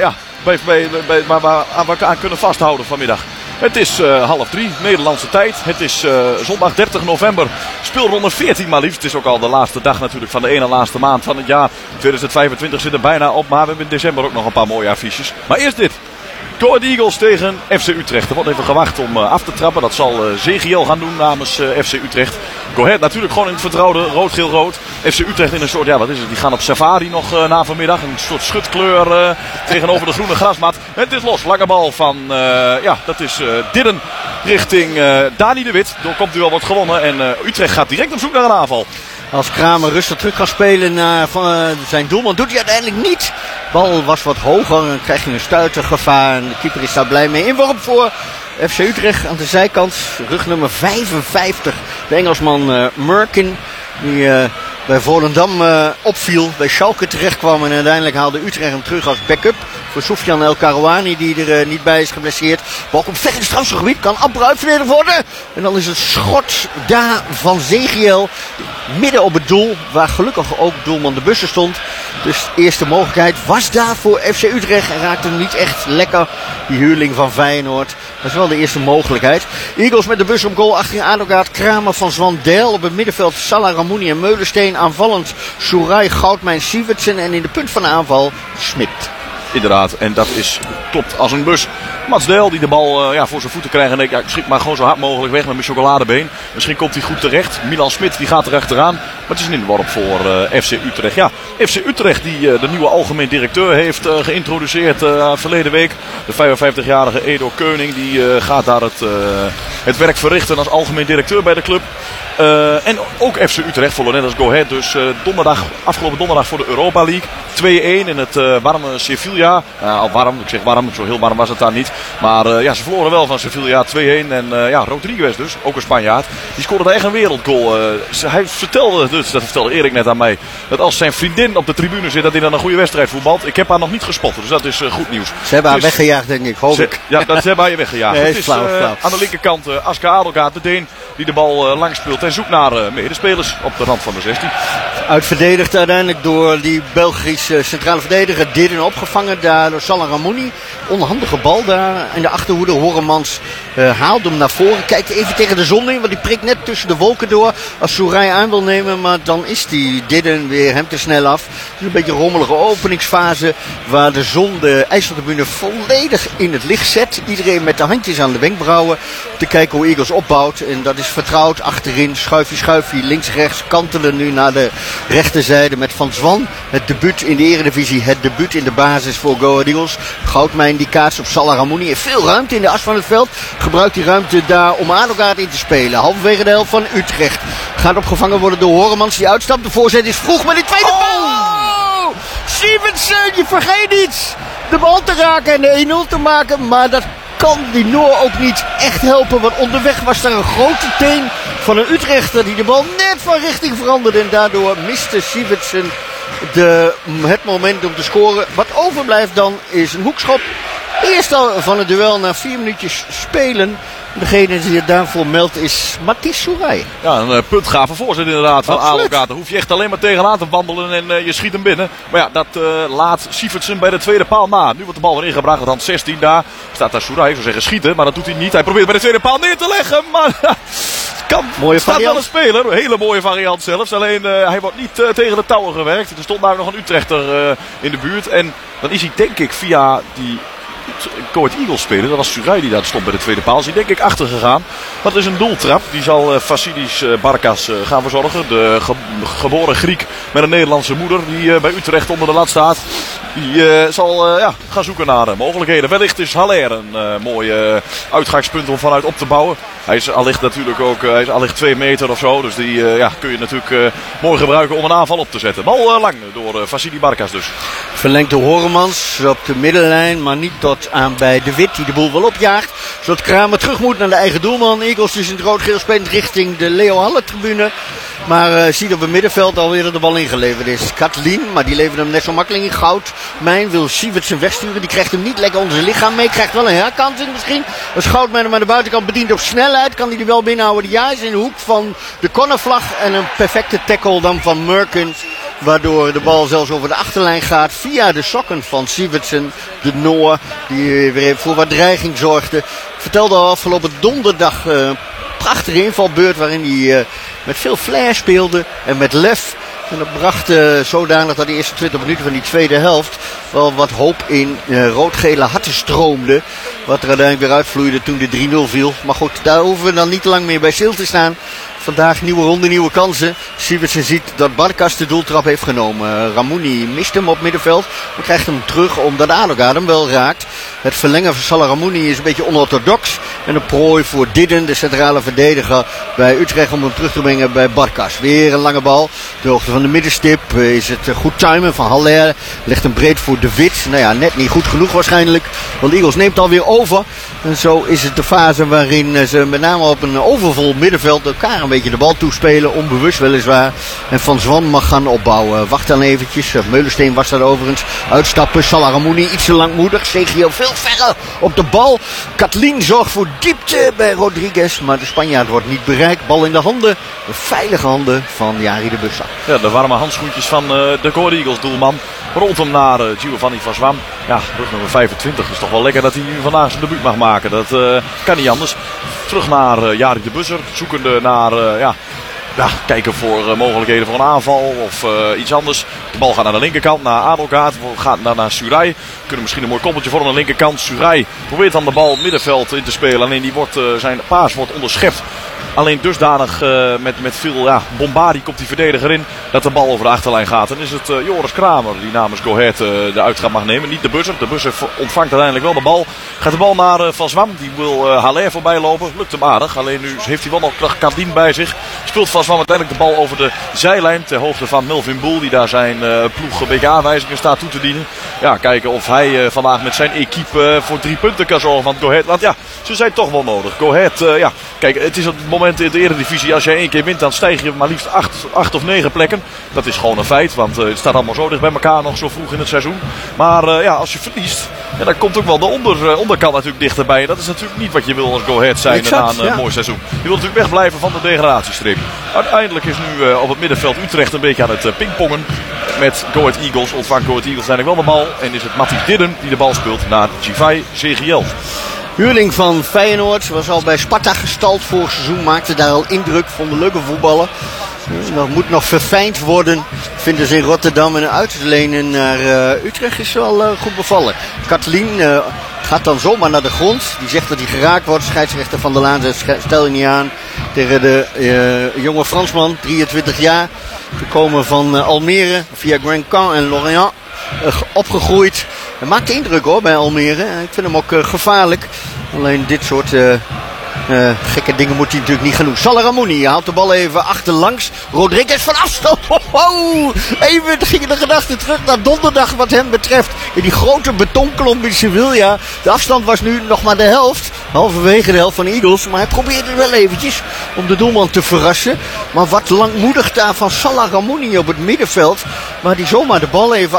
[SPEAKER 13] waar we aan kunnen vasthouden vanmiddag. Het is 2:30 Nederlandse tijd. Het is zondag 30 november. Speelronde 14 maar liefst. Het is ook al de laatste dag natuurlijk van de ene laatste maand van het jaar. 2025 zit er bijna op. Maar we hebben in december ook nog een paar mooie affiches. Maar eerst dit. Go Ahead Eagles tegen FC Utrecht. Er wordt even gewacht om af te trappen. Dat zal Zegiel gaan doen namens FC Utrecht. Go Ahead natuurlijk gewoon in het vertrouwde rood-geel-rood. FC Utrecht in een soort, ja wat is het, die gaan op safari nog na vanmiddag. Een soort schutkleur tegenover de groene grasmat. Het is los, lange bal van, dat is Didden. richting Dani de Wit. Door komt duel wordt gewonnen en Utrecht gaat direct op zoek naar een aanval.
[SPEAKER 12] Als Kramer rustig terug kan spelen naar zijn doelman, doet hij uiteindelijk niet. Bal was wat hoger en dan krijg je een stuitergevaar. En de keeper is daar blij mee. Inworp voor FC Utrecht aan de zijkant. Rug nummer 55. De Engelsman Merkin. Die bij Volendam opviel. Bij Schalke terecht kwam. En uiteindelijk haalde Utrecht hem terug als backup. Voor Soufiane El Karouani die er niet bij is geblesseerd. Bal komt ver in het strafschopgebied. Kan amper uitverdedigd worden. En dan is het schot daar van Zegiel. Midden op het doel. Waar gelukkig ook doelman de Bussen stond. Dus de eerste mogelijkheid was daar voor FC Utrecht. En raakte hem niet echt lekker. Die huurling van Feyenoord. Dat is wel de eerste mogelijkheid. Eagles met de bus op goal. Achterin Adogaard, Kramer, Van Zwandel. Op het middenveld Salah, Ramouni en Meulensteen. Aanvallend Soerai, Goudmijn, Sievertsen. En in de punt van de aanval Smit.
[SPEAKER 13] Inderdaad, en dat klopt als een bus. Mats Del die de bal voor zijn voeten krijgt en denkt, ik schiet maar gewoon zo hard mogelijk weg met mijn chocoladebeen. Misschien komt hij goed terecht. Milan Smit die gaat er achteraan. Maar het is een inworp voor FC Utrecht. Ja, FC Utrecht die de nieuwe algemeen directeur heeft geïntroduceerd verleden week. De 55-jarige Edo Keuning die gaat daar het werk verrichten als algemeen directeur bij de club. En ook FC Utrecht volle net als Go Ahead. Dus afgelopen donderdag voor de Europa League. 2-1 in het warme Sevilla. Al warm, ik zeg warm, zo heel warm was het daar niet. Maar ze verloren wel van Sevilla 2-1. En Rodriguez dus, ook een Spanjaard. Die scoorde daar echt een wereldgoal. Hij vertelde, dat vertelde Erik net aan mij, dat als zijn vriendin op de tribune zit, dat hij dan een goede wedstrijd voetbalt. Ik heb haar nog niet gespot, dus dat is goed nieuws.
[SPEAKER 12] Ze hebben haar weggejaagd, denk ik, hoop ik.
[SPEAKER 13] Ja, dat hebben haar je weggejaagd.
[SPEAKER 12] Nee,
[SPEAKER 13] het is
[SPEAKER 12] flauw.
[SPEAKER 13] aan de linkerkant Asker Adelgaard, de Deen, die de bal lang speelt. En zoekt naar medespelers op de rand van de 16.
[SPEAKER 12] Uitverdedigd uiteindelijk door die Belgische centrale verdediger. Didden opgevangen daar door Salah Ramouni. Onhandige bal daar in de achterhoede. Horemans haalt hem naar voren. Kijkt even tegen de zon in, want die prikt net tussen de wolken door. Als Soerai aan wil nemen, maar dan is die Didden weer hem te snel af. Het is een beetje een rommelige openingsfase waar de zon de IJsseltribune volledig in het licht zet. Iedereen met de handjes aan de wenkbrauwen te kijken hoe Eagles opbouwt. En dat is vertrouwd achterin. Schuifie, links-rechts. Kantelen nu naar de rechterzijde met Van Zwan. Het debuut in de Eredivisie. Het debuut in de basis voor Go Ahead Eagles. Goudmijn die kaats op Salah Ramouni. Heeft veel ruimte in de as van het veld. Gebruikt die ruimte daar om Adogaard in te spelen. Halverwege de helft van Utrecht. Gaat opgevangen worden door Horemans die uitstapt. De voorzet is vroeg, maar die tweede bal! Sievertsen, je vergeet iets. De bal te raken en de 1-0 te maken. Maar dat kan die Noor ook niet echt helpen. Want onderweg was er een grote teen van een Utrechter die de bal net van richting veranderde. En daardoor miste Sievertsen het moment om te scoren. Wat overblijft dan is een hoekschop. Eerste van het duel na 4 minuutjes spelen. Degene die het daarvoor meldt is Matthijs Soerai.
[SPEAKER 13] Ja, een puntgave voorzet inderdaad van Adelgaard. Daar hoef je echt alleen maar tegenaan te wandelen en je schiet hem binnen. Maar ja, dat laat Sievertsen bij de tweede paal na. Nu wordt de bal weer ingebracht, rand 16 daar. Staat daar Soerai, ik zou zeggen schieten, maar dat doet hij niet. Hij probeert bij de tweede paal neer te leggen, maar
[SPEAKER 12] mooie
[SPEAKER 13] staat
[SPEAKER 12] variant.
[SPEAKER 13] wel een speler. Een hele mooie variant zelfs. Alleen hij wordt niet tegen de touwen gewerkt. Er stond daar nog een Utrechter in de buurt. En dan is hij denk ik via die Go Ahead Eagles spelen. Dat was Soerai die daar stond bij de tweede paal. Is hij denk ik achter gegaan. Maar het is een doeltrap. Die zal Vassilis Barkas gaan verzorgen. De geboren Griek met een Nederlandse moeder. Die bij Utrecht onder de lat staat. Die zal gaan zoeken naar mogelijkheden. Wellicht is Haller een mooi uitgangspunt om vanuit op te bouwen. Hij is allicht natuurlijk ook 2 meter of zo. Dus die kun je natuurlijk mooi gebruiken om een aanval op te zetten. Bal lang door Vassili Barkas dus.
[SPEAKER 12] Verlengd door Horemans op de middenlijn. Maar niet tot aan bij De Wit die de boel wel opjaagt. Zodat Kramer terug moet naar de eigen doelman. Eagles dus in het rood-geel spelend richting de Leo Halle tribune. Maar ziet op het middenveld alweer dat de bal ingeleverd is. Katlin, maar die levert hem net zo makkelijk in. Goudmijn wil Sievertsen wegsturen. Die krijgt hem niet lekker onder zijn lichaam mee. Krijgt wel een herkanting misschien. Als Goudmijn hem aan de buitenkant bedient op snelheid. Kan hij er wel binnenhouden. Ja, is in de hoek van de cornervlag. En een perfecte tackle dan van Merkens. Waardoor de bal zelfs over de achterlijn gaat. Via de sokken van Sievertsen. De Noor. Die weer voor wat dreiging zorgde. Ik vertelde al afgelopen donderdag prachtige invalbeurt. Waarin hij met veel flair speelde. En met lef. En dat bracht zodanig dat de eerste 20 minuten van die tweede helft wel wat hoop in rood-gele harten stroomde. Wat er uiteindelijk weer uitvloeide toen de 3-0 viel. Maar goed, daar hoeven we dan niet te lang meer bij stil te staan. Vandaag nieuwe ronde, nieuwe kansen. Sivertsen ziet dat Barkas de doeltrap heeft genomen. Ramouni mist hem op middenveld. Maar krijgt hem terug omdat Adogaard hem wel raakt. Het verlengen van Salah Ramouni is een beetje onorthodox. En een prooi voor Didden, de centrale verdediger bij Utrecht, om hem terug te brengen bij Barkas. Weer een lange bal. De hoogte van de middenstip is het goed timen van Haller. Legt hem breed voor De Wit. Nou ja, net niet goed genoeg waarschijnlijk. Want Eagles neemt alweer over. En zo is het de fase waarin ze met name op een overvol middenveld elkaar een beetje de bal toespelen. Onbewust weliswaar. En Van Zwan mag gaan opbouwen. Wacht dan eventjes. Meulensteen was dat overigens. Uitstappen. Salah Ramouni iets te langmoedig. Zegio veel verder op de bal. Katlin zorgt voor diepte bij Rodriguez. Maar de Spanjaard wordt niet bereikt. Bal in de handen. De veilige handen van Jari de Bussa.
[SPEAKER 13] Ja, de warme handschoentjes van de Go Ahead Eagles doelman. Rolt hem naar Giovanni van Zwam. Ja, rug nummer 25. Is toch wel lekker dat hij nu vandaag zijn debuut mag maken. Dat kan niet anders. Terug naar Jari de Busser. Zoekende naar... kijken voor mogelijkheden voor een aanval of iets anders. De bal gaat naar de linkerkant, naar Adelgaard. Gaat naar Suray. Kunnen misschien een mooi koppeltje vormen aan de linkerkant. Suray probeert dan de bal het middenveld in te spelen. Alleen die zijn paas wordt onderschept. Alleen dusdanig met veel bombardie komt die verdediger in dat de bal over de achterlijn gaat. En is het Joris Kramer die namens Go Ahead de uittrap mag nemen. Niet de Busser. De Busser ontvangt uiteindelijk wel de bal. Gaat de bal naar Van Zwam. Die wil Haller voorbij lopen. Lukt hem aardig. Alleen nu heeft hij wel nog Kardien bij zich. Speelt Van Zwam uiteindelijk de bal over de zijlijn. Ter hoogte van Melvin Boel. Die daar zijn ploeg een beetje aanwijzingen staat toe te dienen. Ja, kijken of hij vandaag met zijn equipe voor 3 punten kan zorgen van Go Ahead. Want ja, ze zijn toch wel nodig. Go Ahead, kijk, het is op het moment in de Eredivisie, als jij 1 keer wint, dan stijg je maar liefst 8 of 9 plekken. Dat is gewoon een feit, want het staat allemaal zo dicht bij elkaar nog zo vroeg in het seizoen. Maar als je verliest, dan komt ook wel de onderkant natuurlijk dichterbij. En dat is natuurlijk niet wat je wil als Go Ahead zijn na een mooi seizoen. Je wilt natuurlijk wegblijven van de degradatiestreep. Uiteindelijk is nu op het middenveld Utrecht een beetje aan het pingpongen met Go Ahead Eagles. Ontvangt Go Ahead Eagles eigenlijk wel de bal. En is het Matthijs Didden die de bal speelt naar Givay Zegiel.
[SPEAKER 12] Huurling van Feyenoord was al bij Sparta gestald vorig seizoen. Maakte daar al indruk. Vond een leuke voetballer. Dat moet nog verfijnd worden. Vinden ze in Rotterdam. En uit te lenen naar Utrecht is wel goed bevallen. Katlin gaat dan zomaar naar de grond. Die zegt dat hij geraakt wordt. Scheidsrechter Van der Laan zegt stel je niet aan. Tegen de jonge Fransman, 23 jaar. Gekomen van Almere via Grand Camp en Lorient. Opgegroeid. Hij maakt indruk hoor bij Almere. Ik vind hem ook gevaarlijk. Alleen dit soort gekke dingen moet hij natuurlijk niet gaan doen. Salah Ramouni haalt de bal even achterlangs. Rodriguez van afstand. Even gingen de gedachten terug naar donderdag wat hem betreft. In die grote betonklomp in Sevilla. De afstand was nu nog maar de helft. Halverwege de helft van de Eagles. Maar hij probeerde wel eventjes om de doelman te verrassen. Maar wat langmoedig daar van Salah Ramouni op het middenveld. Waar hij zomaar de bal even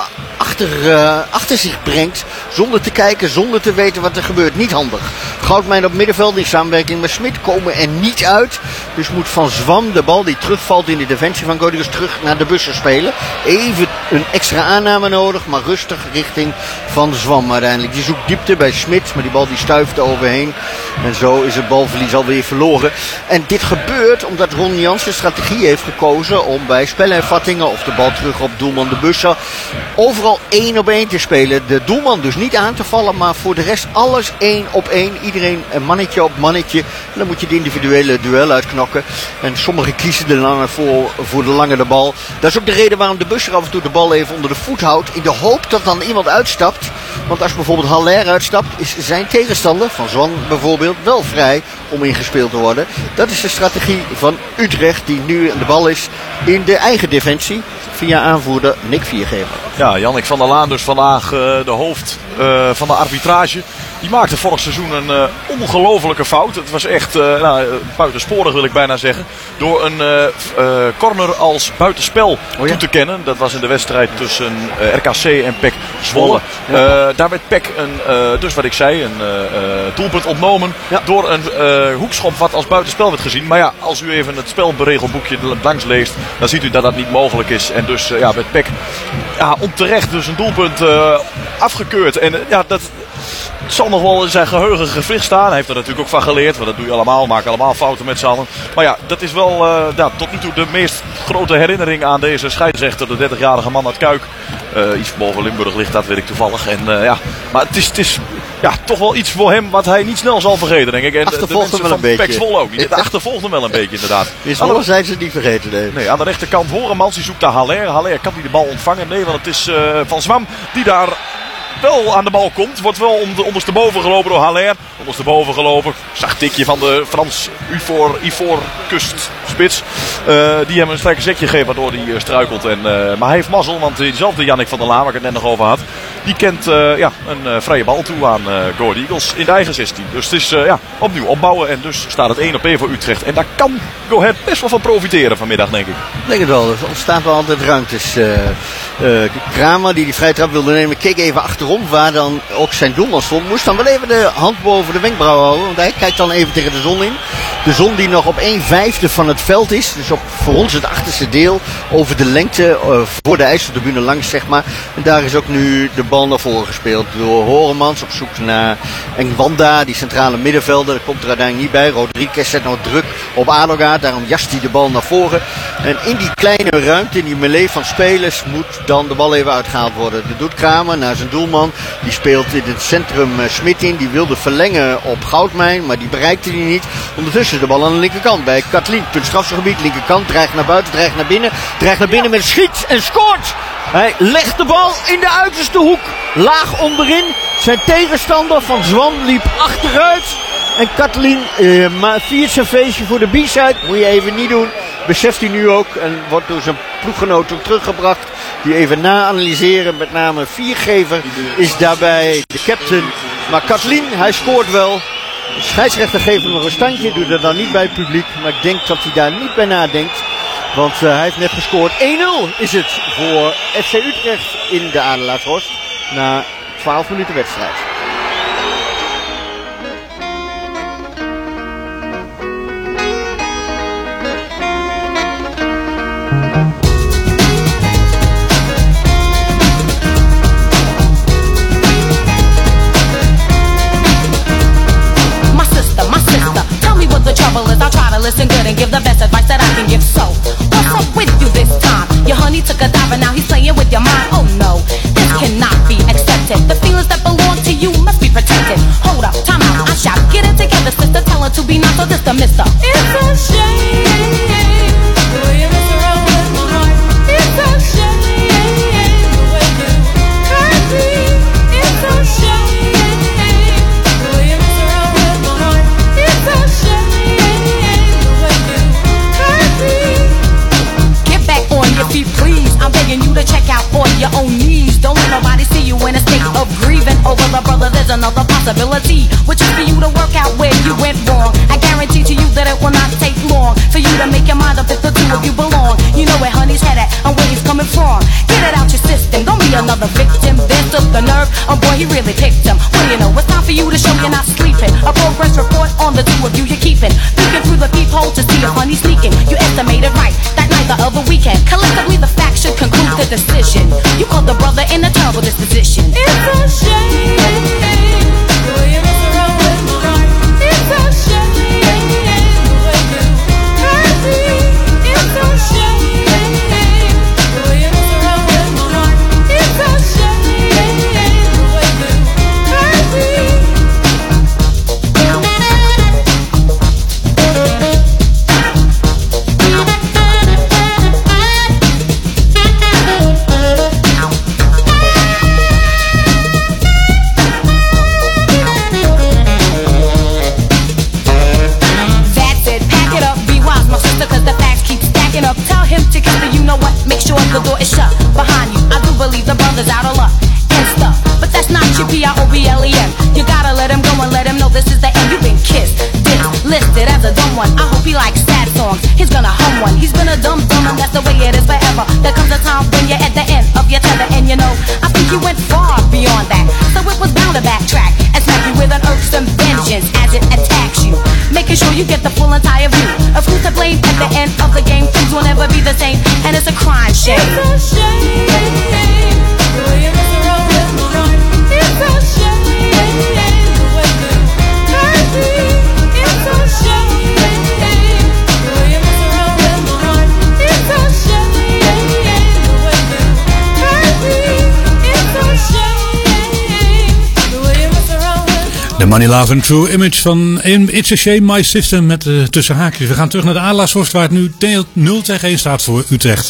[SPEAKER 12] achter zich brengt. Zonder te kijken, zonder te weten wat er gebeurt. Niet handig. Goudmijn op middenveld in samenwerking met Smit komen er niet uit. Dus moet Van Zwam de bal die terugvalt in de defensie van Go Ahead Eagles terug naar de Busser spelen. Even een extra aanname nodig, maar rustig richting Van Zwam uiteindelijk. Die zoekt diepte bij Smit, maar die bal die stuift er overheen. En zo is het balverlies alweer verloren. En dit gebeurt omdat Ron Jansen strategie heeft gekozen om bij spelervattingen of de bal terug op doelman de Busser overal 1-op-1 te spelen. De doelman dus niet aan te vallen, maar voor de rest alles 1-op-1. Iedereen een mannetje op mannetje. En dan moet je de individuele duel uitknokken. En sommigen kiezen er dan voor de lange de bal. Dat is ook de reden waarom de Busser af en toe de bal even onder de voet houdt. In de hoop dat dan iemand uitstapt. Want als bijvoorbeeld Haller uitstapt, is zijn tegenstander, Van Zwan bijvoorbeeld, wel vrij om ingespeeld te worden. Dat is de strategie van Utrecht, die nu aan de bal is in de eigen defensie. Via aanvoerder Nick Viergever.
[SPEAKER 13] Ja, Jannik van der Laan dus vandaag de hoofd van de arbitrage. Die maakte vorig seizoen een ongelofelijke fout. Het was echt buitensporig wil ik bijna zeggen. Door een corner als buitenspel toe te kennen. Dat was in de wedstrijd tussen RKC en PEC Zwolle. Daar werd PEC dus wat ik zei, een doelpunt ontnomen. Door een hoekschop wat als buitenspel werd gezien. Maar ja, als u even het spelregelboekje langs leest, dan ziet u dat dat niet mogelijk is. En dus werd PEC onterecht dus een doelpunt afgekeurd. En dat zal nog wel in zijn geheugen gevricht staan. Hij heeft er natuurlijk ook van geleerd. Want dat doe je allemaal. Maak allemaal fouten met z'n allen. Maar ja, dat is wel tot nu toe de meest grote herinnering aan deze scheidsrechter. De 30-jarige man uit Kuik. Iets boven Limburg ligt, dat weet ik toevallig. En, maar het is ja, toch wel iets voor hem wat hij niet snel zal vergeten, denk ik. En de
[SPEAKER 12] Achtervolgt
[SPEAKER 13] mensen
[SPEAKER 12] hem wel
[SPEAKER 13] van
[SPEAKER 12] een
[SPEAKER 13] PEC
[SPEAKER 12] beetje.
[SPEAKER 13] Zwolle ook niet. Het achtervolgt hem wel een beetje, inderdaad.
[SPEAKER 12] In Zwolle zijn ze het niet vergeten, nee.
[SPEAKER 13] Nee, aan de rechterkant Horemans, die zoekt naar Haller. Haller kan die de bal ontvangen? Nee, want het is Van Zwam die daar wel aan de bal komt. Wordt wel ondersteboven gelopen door Haller. Ondersteboven gelopen. Zacht tikje van de Frans Ivoor kustspits. Die hem een sterke zetje geeft waardoor hij struikelt. Maar hij heeft mazzel, want diezelfde Jannik van der Laan, waar ik het net nog over had. Die kent een vrije bal toe aan Go Ahead Eagles in de eigen 16. Dus het is opnieuw opbouwen. En dus staat het 1-1 voor Utrecht. En daar kan Go Ahead best wel van profiteren vanmiddag, denk ik.
[SPEAKER 12] Ik denk het wel. Er ontstaan wel altijd ruimtes. Kramer, die vrije trap wilde nemen, keek even achterom waar dan ook zijn doelman stond. Moest dan wel even de hand boven de wenkbrauw houden. Want hij kijkt dan even tegen de zon in. De zon die nog op 1/5 van het veld is. Dus voor ons het achterste deel. Over de lengte. Voor de IJsseltribune langs, zeg maar. En daar is ook nu de bal naar voren gespeeld. Door Horemans op zoek naar Ngwanda. Die centrale middenvelder. Dat komt er uiteindelijk niet bij. Rodriguez zet nog druk op Adogaard. Daarom jast hij de bal naar voren. En in die kleine ruimte, in die melee van spelers, moet dan de bal even uitgehaald worden. Dat doet Kramer naar zijn doelman. Die speelt in het centrum Smit in. Die wilde verlengen op Goudmijn. Maar die bereikte hij niet. Ondertussen de bal aan de linkerkant bij Katlin. Punt strafschopgebied. Linkerkant. Dreigt naar buiten. Dreigt naar binnen. Dreigt naar binnen met schiet. En scoort. Hij legt de bal in de uiterste hoek. Laag onderin. Zijn tegenstander Van Zwan liep achteruit. En Katlin viert zijn feestje voor de B-side. Moet je even niet doen. Beseft hij nu ook. En wordt door zijn ploeggenoot ook teruggebracht. Die even na-analyseren. Met name Viergever is daarbij de captain. Maar Katlin, hij scoort wel. De scheidsrechter geeft hem nog een standje. Doet er dan niet bij het publiek. Maar ik denk dat hij daar niet bij nadenkt. Want hij heeft net gescoord. 1-0 is het voor FC Utrecht in de Adelaarshorst. Na 12 minuten wedstrijd.
[SPEAKER 14] Listen good and give the best advice that I can give. So, what's up with you this time? Your honey took a dive and now he's playing with your mind. Oh no, this cannot be accepted. The feelings that belong to you must be protected. Hold up, time out, I shout. Get it together, sister. Tell her to be not so this the mister. It's a shame the way you mess around with my heart. It's a shame the way you hurt me. It's a shame the way you mess around with my heart. It's a shame. If you please, I'm begging you to check out on your own knees. Don't let nobody see you in a state of grieving over the brother. There's another possibility, which is for you to work out where you went wrong. I guarantee to you that it will not take long for you to make your mind up if the two of you belong. You know where honey's head at and where he's coming from. Get it out your system, don't be another victim. Then took the nerve, oh boy, he really picked him. What do you know, it's time for you to show you're not sleeping. A progress report on the two of you you're keeping. Peeking through the peephole to see if honey's sneaking. You estimated right, that night the other weekend. Collectively the facts should conclude the decision. You called the brother in a terrible disposition. It's a shame the way you mess around with my heart. It's a shame the way you hurt me. It's a shame the way you mess around with my heart. It's a shame the way you hurt me. The door is shut behind you. I do believe the brother's out of luck and stuff, but that's not your PROBLEM. You gotta let him go and let him know this is the end. You've been kissed, listed as a dumb one. I hope he likes sad songs. He's gonna hum one. He's been a dumb and that's the way it is forever. There comes a time when you're at the end of your tether, and you know I think you went far beyond that. So it was bound to backtrack and smack you with an irksome vengeance as it attacks you, making sure you get the full entire view of who's to blame at the end of the game. Things will never be the same, and it's a crime shame. It's a shame the way you mess around with my heart. It's a shame the way you hurt me. It's a shame the way you mess around with my heart. It's a shame the way you hurt me. It's a shame the way you mess around with
[SPEAKER 5] De Money Love and True Image van It's a Shame My System met tussen haakjes. We gaan terug naar de Adelaarshorst waar het nu 0-1 staat voor Utrecht.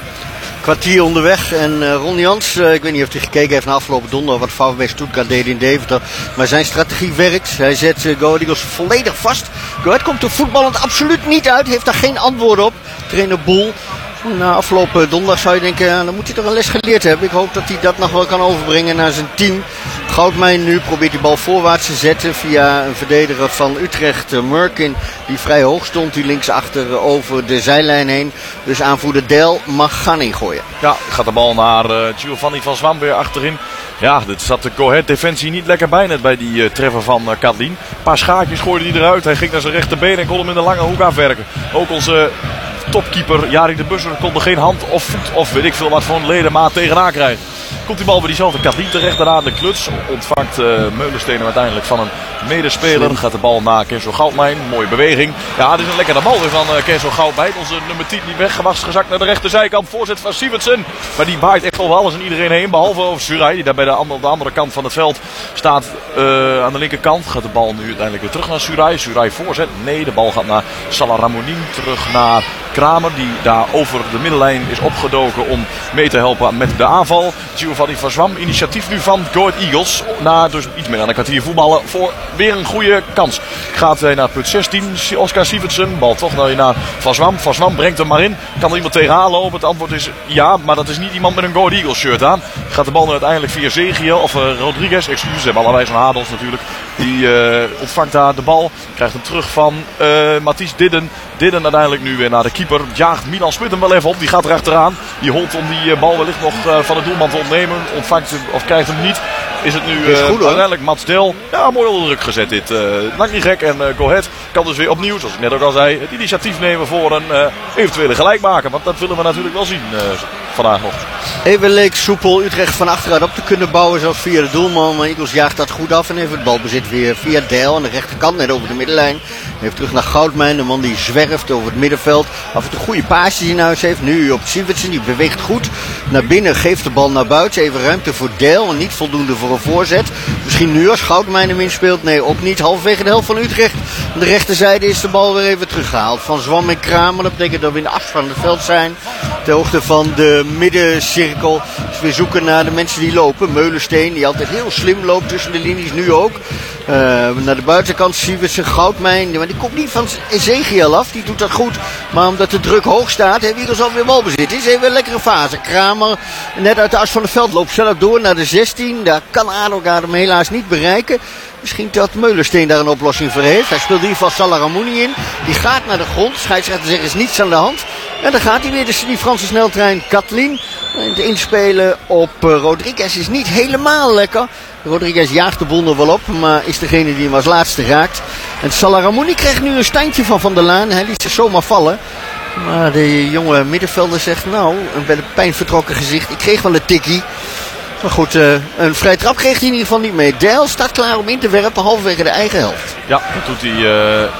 [SPEAKER 12] Kwartier onderweg en Ron Jans, ik weet niet of hij gekeken heeft naar afgelopen donderdag wat VfB Stuttgart deed in Deventer. Maar zijn strategie werkt. Hij zet Go Ahead Eagles volledig vast. Go Ahead komt er voetballend absoluut niet uit. Heeft daar geen antwoord op. Trainer Boel. Na afgelopen donderdag zou je denken, dan moet hij toch een les geleerd hebben. Ik hoop dat hij dat nog wel kan overbrengen naar zijn team. Goudmijn nu probeert die bal voorwaarts te zetten via een verdediger van Utrecht, Merkin. Die vrij hoog stond, die linksachter over de zijlijn heen. Dus aanvoerder Del mag gaan ingooien.
[SPEAKER 13] Ja, gaat de bal naar Giovanni van Zwam weer achterin. Ja, dit zat de Go Ahead defensie niet lekker bij net bij die treffer van Katlin. Een paar schaakjes gooide hij eruit. Hij ging naar zijn rechterbeen en kon hem in de lange hoek afwerken. Ook onze topkeeper Jari de Busser kon er geen hand of voet of weet ik veel wat voor een ledemaat tegenaan krijgen. Komt die bal bij diezelfde Katlin terecht, daarna de kluts. Ontvangt Meulensteen uiteindelijk van een medespeler. Gaat de bal naar Kenzo Goudmijn. Mooie beweging. Ja, dit is een lekkere bal weer van Kenzo Goudmijn. Onze nummer 10 niet weggewast, gezakt naar de rechterzijkant. Voorzet van Sivertsen. Maar die waait echt over alles en iedereen heen. Behalve over Surai, die daar bij de andere kant van het veld staat aan de linkerkant. Gaat de bal nu uiteindelijk weer terug naar Surai. Surai voorzet. Nee, de bal gaat naar Salah Ramonin. Terug naar Kramer, die daar over de middenlijn is opgedoken om mee te helpen met de aanval. Giovanni van Zwam, initiatief nu van Go Ahead Eagles. Na dus iets meer dan een kwartier voetballen voor weer een goede kans. Gaat hij naar punt 16, Oscar Sivertsen. Bal toch naar Van Zwam. Van Zwam brengt hem maar in. Kan er iemand tegenaan lopen? Het antwoord is ja, maar dat is niet iemand met een Go Ahead Eagles shirt aan. Gaat de bal nu uiteindelijk via Zegiel of Rodriguez. Excuses, ze hebben allebei zo'n Hadels natuurlijk. Die ontvangt daar de bal. Krijgt hem terug van Matthijs Didden. Didden uiteindelijk nu weer naar de keeper. Jaagt Milan Smit hem wel even op. Die gaat erachteraan. Die holt om die bal wellicht nog van de doelman te ontnemen. Ontvangt hem of krijgt hem niet. Is het nu uiteindelijk Mats Del. Ja, mooi onder druk gezet dit. Lang niet gek. En Go Ahead kan dus weer opnieuw, zoals ik net ook al zei, het initiatief nemen voor een eventuele gelijkmaker. Want dat willen we natuurlijk wel zien vandaag nog.
[SPEAKER 12] Even leek soepel Utrecht van achteruit op te kunnen bouwen, zoals via de doelman. Maar Eagles jaagt dat goed af en heeft het balbezit weer via Del aan de rechterkant, net over de middenlijn. Heeft terug naar Goudmijn, de man die zwerft over het middenveld. Af en toe goede paasjes in huis heeft. Nu op Sivertsen, die beweegt goed naar binnen, geeft de bal naar buiten. Even ruimte voor Del, en niet voldoende voor een voorzet. Misschien nu als Goudmijn hem inspeelt. Nee, ook niet. Halverwege de helft van Utrecht. Aan de rechterzijde is de bal weer even teruggehaald. Van Zwam en Kramer, dat betekent dat we in de as van het veld zijn. Ter hoogte van de middencirkel. Dus we zoeken naar de mensen die lopen. Meulensteen, die altijd heel slim loopt tussen de linies, nu ook. Naar de buitenkant Sivertsen, Goudmijn. Maar die komt niet van Ezekiel af. Die doet dat goed. Maar omdat de druk hoog staat, heeft Eagles alweer balbezit. Dit is even een lekkere fase. Kramer, net uit de as van het veld, loopt zelf door naar de 16. Daar kan Adelgaard hem helaas niet bereiken. Misschien dat Meulensteen daar een oplossing voor heeft. Hij speelt in ieder geval Salah Ramouni in. Die gaat naar de grond. Scheidsrechter zegt, er is niets aan de hand. En dan gaat hij weer. Dus die Franse sneltrein Katlin. Het inspelen op Rodriguez is niet helemaal lekker. Rodriguez jaagt de boel nog wel op, maar is degene die hem als laatste raakt. En Salah Ramouni krijgt nu een standje van der Laan. Hij liet zich zomaar vallen. Maar de jonge middenvelder zegt, nou, met een pijnvertrokken gezicht, ik kreeg wel een tikkie. Maar goed, een vrije trap kreeg hij in ieder geval niet mee. Del staat klaar om in te werpen, halverwege de eigen helft.
[SPEAKER 13] Ja, dat doet hij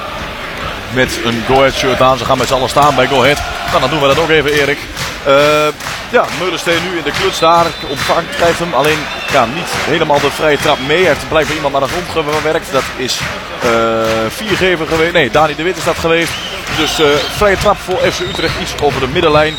[SPEAKER 13] met een Go Ahead shirt aan. Ze gaan met z'n allen staan bij Go Ahead. Nou, dan doen we dat ook even, Erik. Ja, Meulensteen nu in de kluts daar. Ontvangt, krijgt hem. Alleen ja, niet helemaal de vrije trap mee. Hij heeft blijkbaar iemand naar de grond gewerkt. Dat is viergever geweest. Nee, Dani de Wit is dat geweest. Dus vrije trap voor FC Utrecht. Iets over de middenlijn.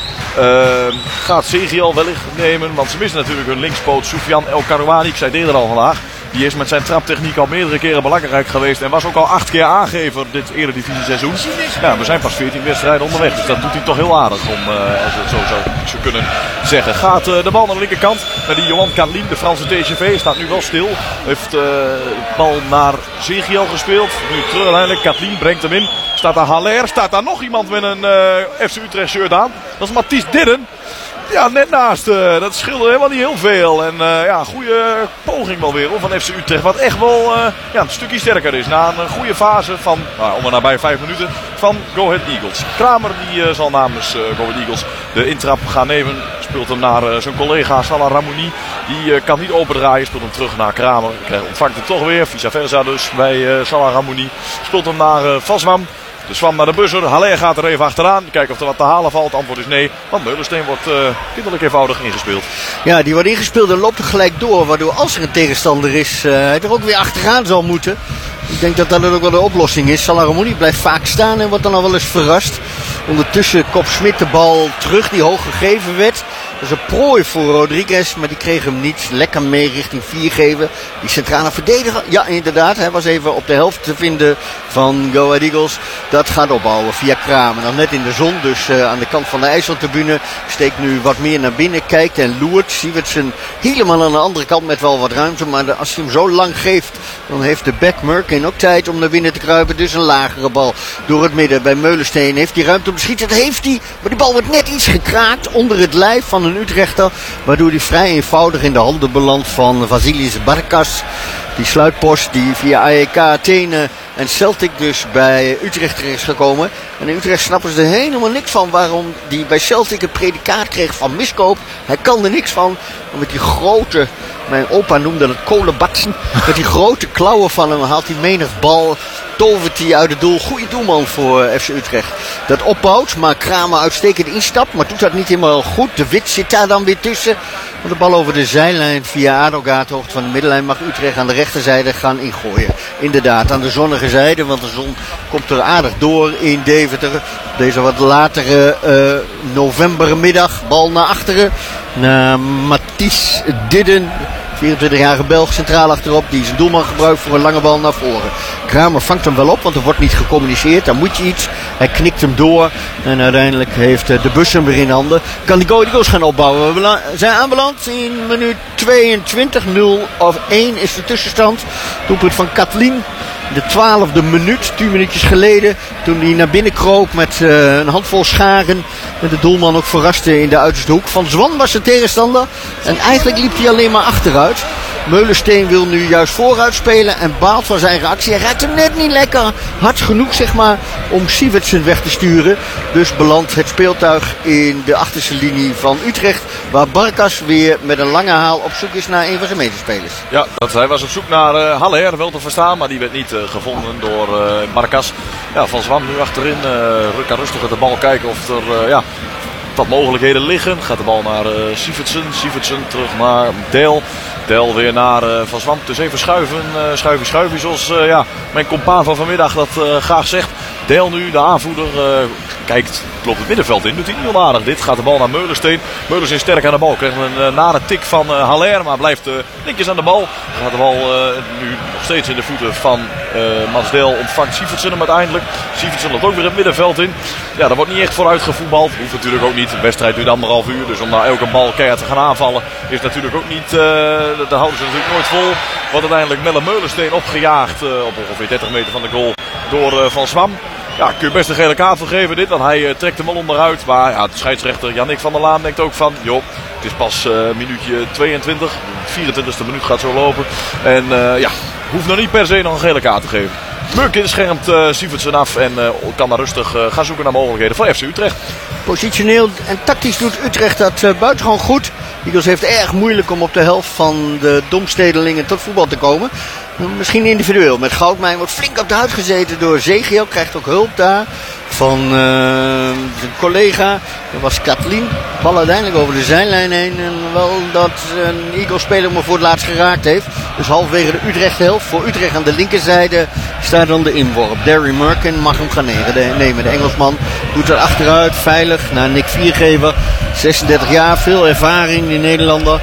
[SPEAKER 13] Gaat Zegiel wellicht nemen. Want ze missen natuurlijk hun linkspoot Soufiane El Karouani. Ik zei het eerder al vandaag. Die is met zijn traptechniek al meerdere keren belangrijk geweest. En was ook al 8 keer aangever dit eredivisie seizoen. Ja, we zijn pas 14 wedstrijden onderweg. Dus dat doet hij toch heel aardig om, als we het zo zou kunnen zeggen. Gaat de bal naar de linkerkant. Naar die Johan Katlin, de Franse TGV. Staat nu wel stil. Heeft de bal naar Zegiel gespeeld. Nu terug uiteindelijk. Katlin brengt hem in. Staat daar Haller. Staat daar nog iemand met een FC Utrecht shirt aan. Dat is Matthijs Didden. Ja, net naast. Dat scheelde helemaal niet heel veel. En ja, goede poging wel weer hoor, van FC Utrecht. Wat echt wel ja, een stukje sterker is. Na een goede fase van om en nabij 5 minuten van Go Ahead Eagles. Kramer die zal namens Go Ahead Eagles de intrap gaan nemen. Speelt hem naar zijn collega Salah Ramouni. Die kan niet opendraaien. Speelt hem terug naar Kramer. Ontvangt hem toch weer. Vice versa dus bij Salah Ramouni. Speelt hem naar Van Zwam. De Zwam naar de buzzer. Haller gaat er even achteraan. Kijken of er wat te halen valt. Het antwoord is nee. Want Meulensteen wordt kinderlijk eenvoudig ingespeeld.
[SPEAKER 12] Ja, die wordt ingespeeld en loopt er gelijk door. Waardoor als er een tegenstander is, hij er ook weer achteraan zal moeten. Ik denk dat dat ook wel de oplossing is. Salaromoni blijft vaak staan en wordt dan al wel eens verrast. Ondertussen kopt Smit de bal terug die hoog gegeven werd. Dat is een prooi voor Rodriguez, maar die kreeg hem niet lekker mee richting Viergever. Die centrale verdediger, ja inderdaad, hij was even op de helft te vinden van Go Ahead Eagles. Dat gaat opbouwen via Kramer. Nog net in de zon, dus aan de kant van de IJsseltribune. Steekt nu wat meer naar binnen, kijkt en loert. Sievertsen helemaal aan de andere kant met wel wat ruimte. Maar als je hem zo lang geeft, dan heeft de back Merkin ook tijd om naar binnen te kruipen. Dus een lagere bal door het midden bij Meulensteen. Heeft hij ruimte om te schieten? Dat heeft hij. Maar die bal wordt net iets gekraakt onder het lijf van een Utrechter. Waardoor hij vrij eenvoudig in de handen belandt van Vasilis Barkas. Die sluitpost die via AEK Athene en Celtic dus bij Utrecht terecht is gekomen. En in Utrecht snappen ze er helemaal niks van waarom die bij Celtic het predicaat kreeg van miskoop. Hij kan er niks van. Met die grote, mijn opa noemde het kolenbatsen. Met die grote klauwen van hem haalt hij menig bal. Tovert hij uit het doel. Goeie doelman voor FC Utrecht. Dat opbouwt, maar Kramer uitstekend instapt. Maar doet dat niet helemaal goed. De Wit zit daar dan weer tussen. De bal over de zijlijn via Adogaat, hoogte van de middenlijn, mag Utrecht aan de rechterzijde gaan ingooien. Inderdaad, aan de zonnige zijde, want de zon komt er aardig door in Deventer. Deze wat latere novembermiddag, bal naar achteren. Naar Mathies Didden. 24-jarige Belg centraal achterop. Die zijn doelman gebruikt voor een lange bal naar voren. Kramer vangt hem wel op, want er wordt niet gecommuniceerd. Dan moet je iets. Hij knikt hem door. En uiteindelijk heeft de bus hem weer in handen. Kan die goals gaan opbouwen. We zijn aanbeland in minuut 22. 0-1 is de tussenstand. Doelpunt van Katlin. De 12e minuut, 10 minuutjes geleden. Toen hij naar binnen kroop met een handvol scharen. En de doelman ook verraste in de uiterste hoek. Van Zwan was de tegenstander. En eigenlijk liep hij alleen maar achteruit. Meulensteen wil nu juist vooruit spelen en baalt van zijn eigen actie. Hij raakt hem net niet lekker hard genoeg, zeg maar, om Sievertsen weg te sturen. Dus belandt het speeltuig in de achterste linie van Utrecht. Waar Barkas weer met een lange haal op zoek is naar een van zijn medespelers.
[SPEAKER 13] Ja, hij was op zoek naar Haller, wel te verstaan, maar die werd niet gevonden door Barkas. Ja, Van Zwan nu achterin. Kan rustig met de bal kijken of er wat mogelijkheden liggen. Gaat de bal naar Sievertsen. Sievertsen terug naar Del. Del weer naar Van Zwam. Dus even schuiven. Schuiven. Zoals mijn compaan van vanmiddag dat graag zegt. Del nu, de aanvoerder, kijkt, loopt het middenveld in. Doet hij niet onaardig dit. Gaat de bal naar Meulensteen. Meulensteen sterk aan de bal. Krijgt een nare tik van Haller. Maar blijft netjes aan de bal. Gaat de bal nu nog steeds in de voeten van Mats Del. Ontvangt Sievertsen hem uiteindelijk. Sievertsen loopt ook weer het middenveld in. Ja, daar wordt niet echt vooruit gevoetbald. Hoeft natuurlijk ook niet. De wedstrijd duurt 1,5 uur. Dus om naar elke bal keihard te gaan aanvallen is natuurlijk ook niet... dat houden ze natuurlijk nooit vol. Wordt uiteindelijk Melle Meulensteen opgejaagd op ongeveer 30 meter van de goal door Van Zwam. Ja, kun je best een gele kaart voor geven dit, want hij trekt hem al onderuit. Maar ja, de scheidsrechter Jannik van der Laan denkt ook van, joh, het is pas minuutje 22. De 24e minuut gaat zo lopen. En hoeft nog niet per se nog een gele kaart te geven. Merkin schermt Sievertsen af en kan maar rustig gaan zoeken naar mogelijkheden voor FC Utrecht.
[SPEAKER 12] Positioneel en tactisch doet Utrecht dat buitengewoon goed. Eagles heeft erg moeilijk om op de helft van de domstedelingen tot voetbal te komen. Misschien individueel. Met Goudmijn wordt flink op de huid gezeten door Zegio. Krijgt ook hulp daar van zijn collega. Dat was Katlin. Bal uiteindelijk over de zijlijn heen. En wel dat een Eagles-speler me voor het laatst geraakt heeft. Dus halverwege de Utrecht-helft. Voor Utrecht aan de linkerzijde staat dan de inworp. Darry Merkin mag hem gaan nemen. De Engelsman doet er achteruit. Veilig naar Nick Viergever. 36 jaar. Veel ervaring, die Nederlander.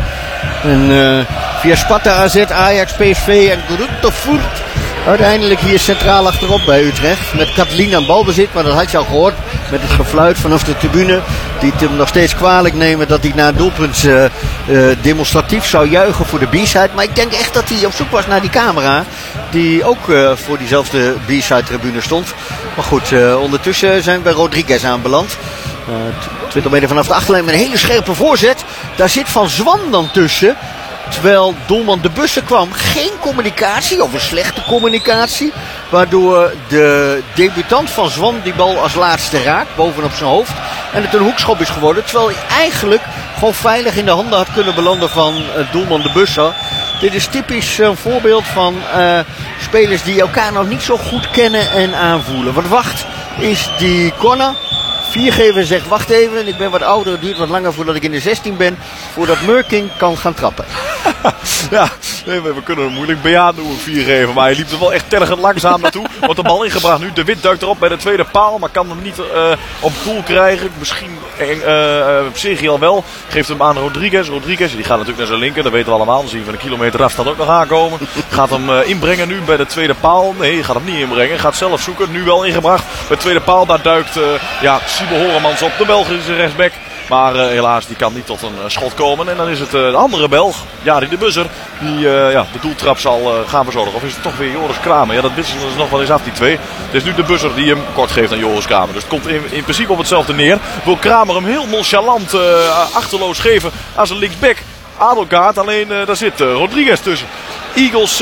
[SPEAKER 12] En via Sparta, AZ, Ajax, PSV en Groentevoort. Uiteindelijk hier centraal achterop bij Utrecht. Met Katlin aan balbezit, maar dat had je al gehoord. Met het gefluit vanaf de tribune. Die het hem nog steeds kwalijk nemen dat hij na een doelpunt demonstratief zou juichen voor de B-side. Maar ik denk echt dat hij op zoek was naar die camera. Die ook voor diezelfde B-side tribune stond. Maar goed, ondertussen zijn we bij Rodriguez aanbeland. 20 meter vanaf de achterlijn met een hele scherpe voorzet. Daar zit Van Zwan dan tussen. Terwijl doelman De Busse kwam. Geen communicatie of een slechte communicatie. Waardoor de debutant van Zwan die bal als laatste raakt. Bovenop zijn hoofd. En het een hoekschop is geworden. Terwijl hij eigenlijk gewoon veilig in de handen had kunnen belanden van doelman De Busse. Dit is typisch een voorbeeld van spelers die elkaar nog niet zo goed kennen en aanvoelen. Want wacht, is die corner. 4 zegt wacht even, ik ben wat ouder, het duurt wat langer voordat ik in de 16 ben. Voordat Murking kan gaan trappen.
[SPEAKER 13] Ja, nee, we kunnen hem moeilijk bejaard noemen 4 geven. Maar hij liep er wel echt tergend langzaam naartoe. Wordt de bal ingebracht nu. De Wit duikt erop bij de tweede paal. Maar kan hem niet op doel krijgen. Misschien Sergio wel. Geeft hem aan Rodriguez. Rodriguez, die gaat natuurlijk naar zijn linker. Dat weten we allemaal. Dan zien we van een kilometer af dat ook nog aankomen. Gaat hem inbrengen nu bij de tweede paal. Nee, gaat hem niet inbrengen. Gaat zelf zoeken. Nu wel ingebracht. Bij de tweede paal, daar duikt Siebe Horemans op. De Belgische rechtsback. Maar helaas, die kan niet tot een schot komen. En dan is het de andere Belg, Jari de Buzzer, die de doeltrap zal gaan verzorgen. Of is het toch weer Joris Kramer? Ja, dat wisselen ze nog wel eens af, die twee. Het is nu de Buzzer die hem kort geeft aan Joris Kramer. Dus het komt in principe op hetzelfde neer. Wil Kramer hem heel nonchalant achterloos geven aan zijn linksback. Adelkaart, alleen daar zit Rodriguez tussen. Eagles,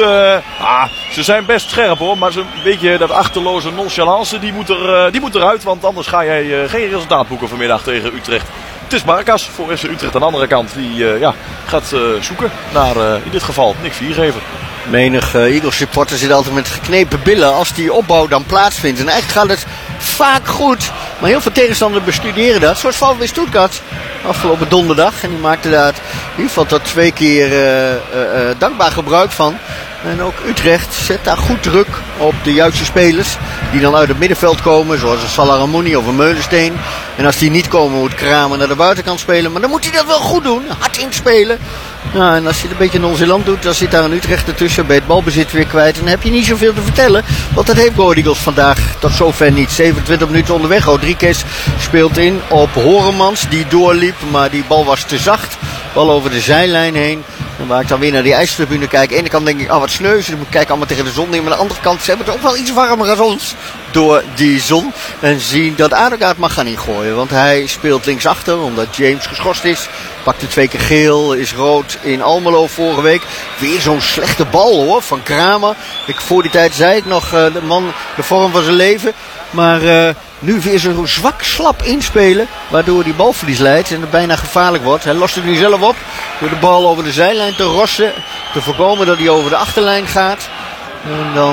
[SPEAKER 13] ze zijn best scherp hoor, maar een beetje dat achterloze nonchalance, die moet eruit, want anders ga jij geen resultaat boeken vanmiddag tegen Utrecht. Het is Marcas voor FC Utrecht aan de andere kant, die gaat zoeken naar in dit geval Nick Viergever.
[SPEAKER 12] Menig Eagles supporter zit altijd met geknepen billen als die opbouw dan plaatsvindt. En eigenlijk gaat het vaak goed, maar heel veel tegenstanders bestuderen dat. Zoals VfB Stuttgart afgelopen donderdag. En die maakte daar in ieder geval tot 2 keer dankbaar gebruik van. En ook Utrecht zet daar goed druk op de juiste spelers. Die dan uit het middenveld komen. Zoals een Salah Ramouni of een Meulensteen. En als die niet komen moet Kramer naar de buitenkant spelen. Maar dan moet hij dat wel goed doen. Hard inspelen. Nou, en als je het een beetje nonchalant doet, dan zit daar een Utrecht ertussen. Bij het balbezit weer kwijt. En dan heb je niet zoveel te vertellen. Want dat heeft Go Ahead Eagles vandaag tot zover niet. 27 minuten onderweg. Rodriguez speelt in op Horemans. Die doorliep, maar die bal was te zacht. Bal over de zijlijn heen. En waar ik dan weer naar die ijstribune kijk. Aan de ene kant denk ik, wat sneu. Dan moet ik kijken allemaal tegen de zon. Maar aan de andere kant, ze hebben het ook wel iets warmer als ons. Door die zon. En zien dat Adelkaart mag gaan ingooien. Want hij speelt linksachter. Omdat James geschorst is. Pakte 2 keer geel. Is rood in Almelo vorige week. Weer zo'n slechte bal hoor. Van Kramer. Voor die tijd zei ik nog. De man de vorm van zijn leven. Maar nu weer zo'n zwak slap inspelen. Waardoor die balverlies leidt. En het bijna gevaarlijk wordt. Hij lost het nu zelf op. Door de bal over de zijlijn te rossen. Te voorkomen dat hij over de achterlijn gaat. En dan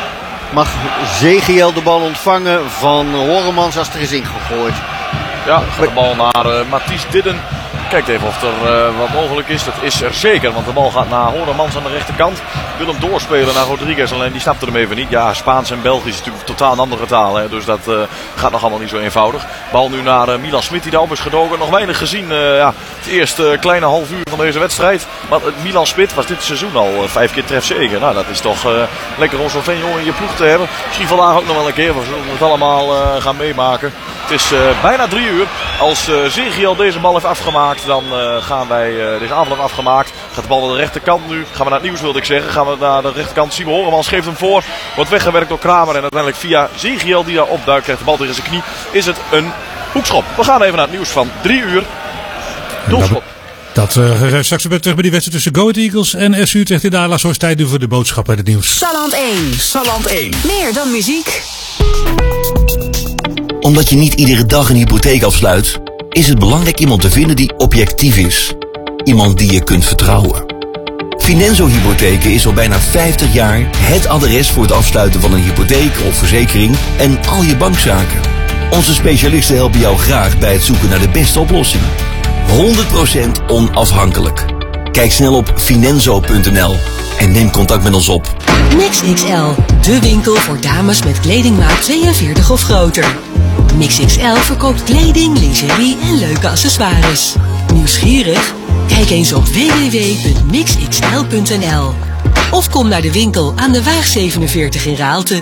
[SPEAKER 12] mag Zegiel de bal ontvangen van Horemans als er is ingegooid.
[SPEAKER 13] Ja, gaat de bal naar Matthijs Didden. Kijkt even of er wat mogelijk is. Dat is er zeker, want de bal gaat naar Horemans aan de rechterkant. Wil hem doorspelen naar Rodriguez, alleen die snapte hem even niet. Ja, Spaans en Belgisch is natuurlijk totaal een andere taal. Hè, dus dat gaat nog allemaal niet zo eenvoudig. Bal nu naar Milan Smit die daarop is gedoken. Nog weinig gezien het eerste kleine half uur van deze wedstrijd. Maar Milan Smit was dit seizoen al 5 keer trefzeker. Nou, dat is toch lekker om zo'n jongen in je ploeg te hebben. Misschien vandaag ook nog wel een keer. We zullen het allemaal gaan meemaken. Het is bijna 3 uur. Als Sergio deze bal heeft afgemaakt, dan gaan wij deze avond heeft afgemaakt. Gaat de bal naar de rechterkant nu. Gaan we naar het nieuws wilde ik zeggen. Gaan we naar de rechterkant. Siebe Horemans geeft hem voor. Wordt weggewerkt door Kramer. En uiteindelijk via Sergio die daar opduikt. Krijgt de bal tegen zijn knie. Is het een hoekschop. We gaan even naar het nieuws van 3 uur. Doelschop.
[SPEAKER 5] Dat straks weer terug bij die wedstrijd tussen Go Ahead Eagles en FC Utrecht in de Adelaarshorst. Tijd nu voor de boodschap uit het nieuws.
[SPEAKER 4] Salland 1.
[SPEAKER 2] Salland 1.
[SPEAKER 4] Meer dan muziek.
[SPEAKER 15] Omdat je niet iedere dag een hypotheek afsluit, is het belangrijk iemand te vinden die objectief is. Iemand die je kunt vertrouwen. Finanzo Hypotheken is al bijna 50 jaar het adres voor het afsluiten van een hypotheek of verzekering en al je bankzaken. Onze specialisten helpen jou graag bij het zoeken naar de beste oplossing. 100% onafhankelijk. Kijk snel op finanzo.nl en neem contact met ons op.
[SPEAKER 16] Mix XL, de winkel voor dames met kledingmaat 42 of groter. Mix XL verkoopt kleding, lingerie en leuke accessoires. Nieuwsgierig? Kijk eens op www.mixxl.nl of kom naar de winkel aan de Waag 47 in Raalte.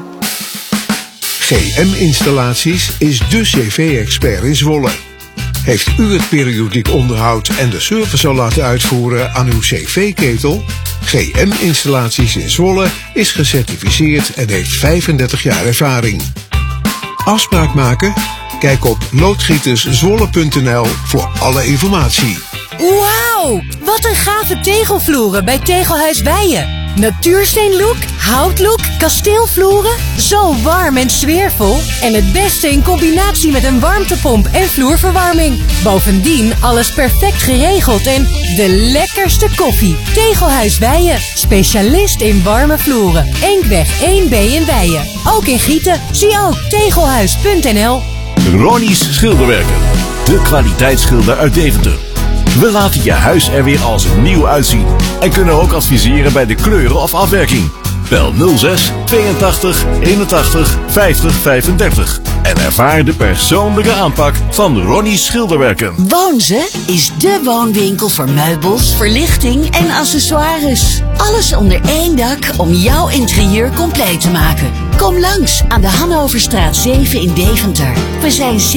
[SPEAKER 17] GM Installaties is de cv-expert in Zwolle. Heeft u het periodiek onderhoud en de service al laten uitvoeren aan uw cv-ketel? GM Installaties in Zwolle is gecertificeerd en heeft 35 jaar ervaring. Afspraak maken? Kijk op loodgieterszwolle.nl voor alle informatie.
[SPEAKER 18] Wauw, wat een gave tegelvloeren bij Tegelhuis Weijen. Natuursteenlook, houtlook, kasteelvloeren. Zo warm en sfeervol. En het beste in combinatie met een warmtepomp en vloerverwarming. Bovendien alles perfect geregeld en de lekkerste koffie. Tegelhuis Weijen, specialist in warme vloeren. Enkweg 1B in Weijen. Ook in Gieten. Zie ook tegelhuis.nl.
[SPEAKER 19] Ronnie's Schilderwerken. De kwaliteitsschilder uit Deventer. We laten je huis er weer als nieuw uitzien. En kunnen ook adviseren bij de kleuren of afwerking. Bel 06 82 81 50 35. En ervaar de persoonlijke aanpak van Ronnie's Schilderwerken.
[SPEAKER 20] Woonze is de woonwinkel voor meubels, verlichting en accessoires. Alles onder één dak om jouw interieur compleet te maken. Kom langs aan de Hannoverstraat 7 in Deventer. We zijn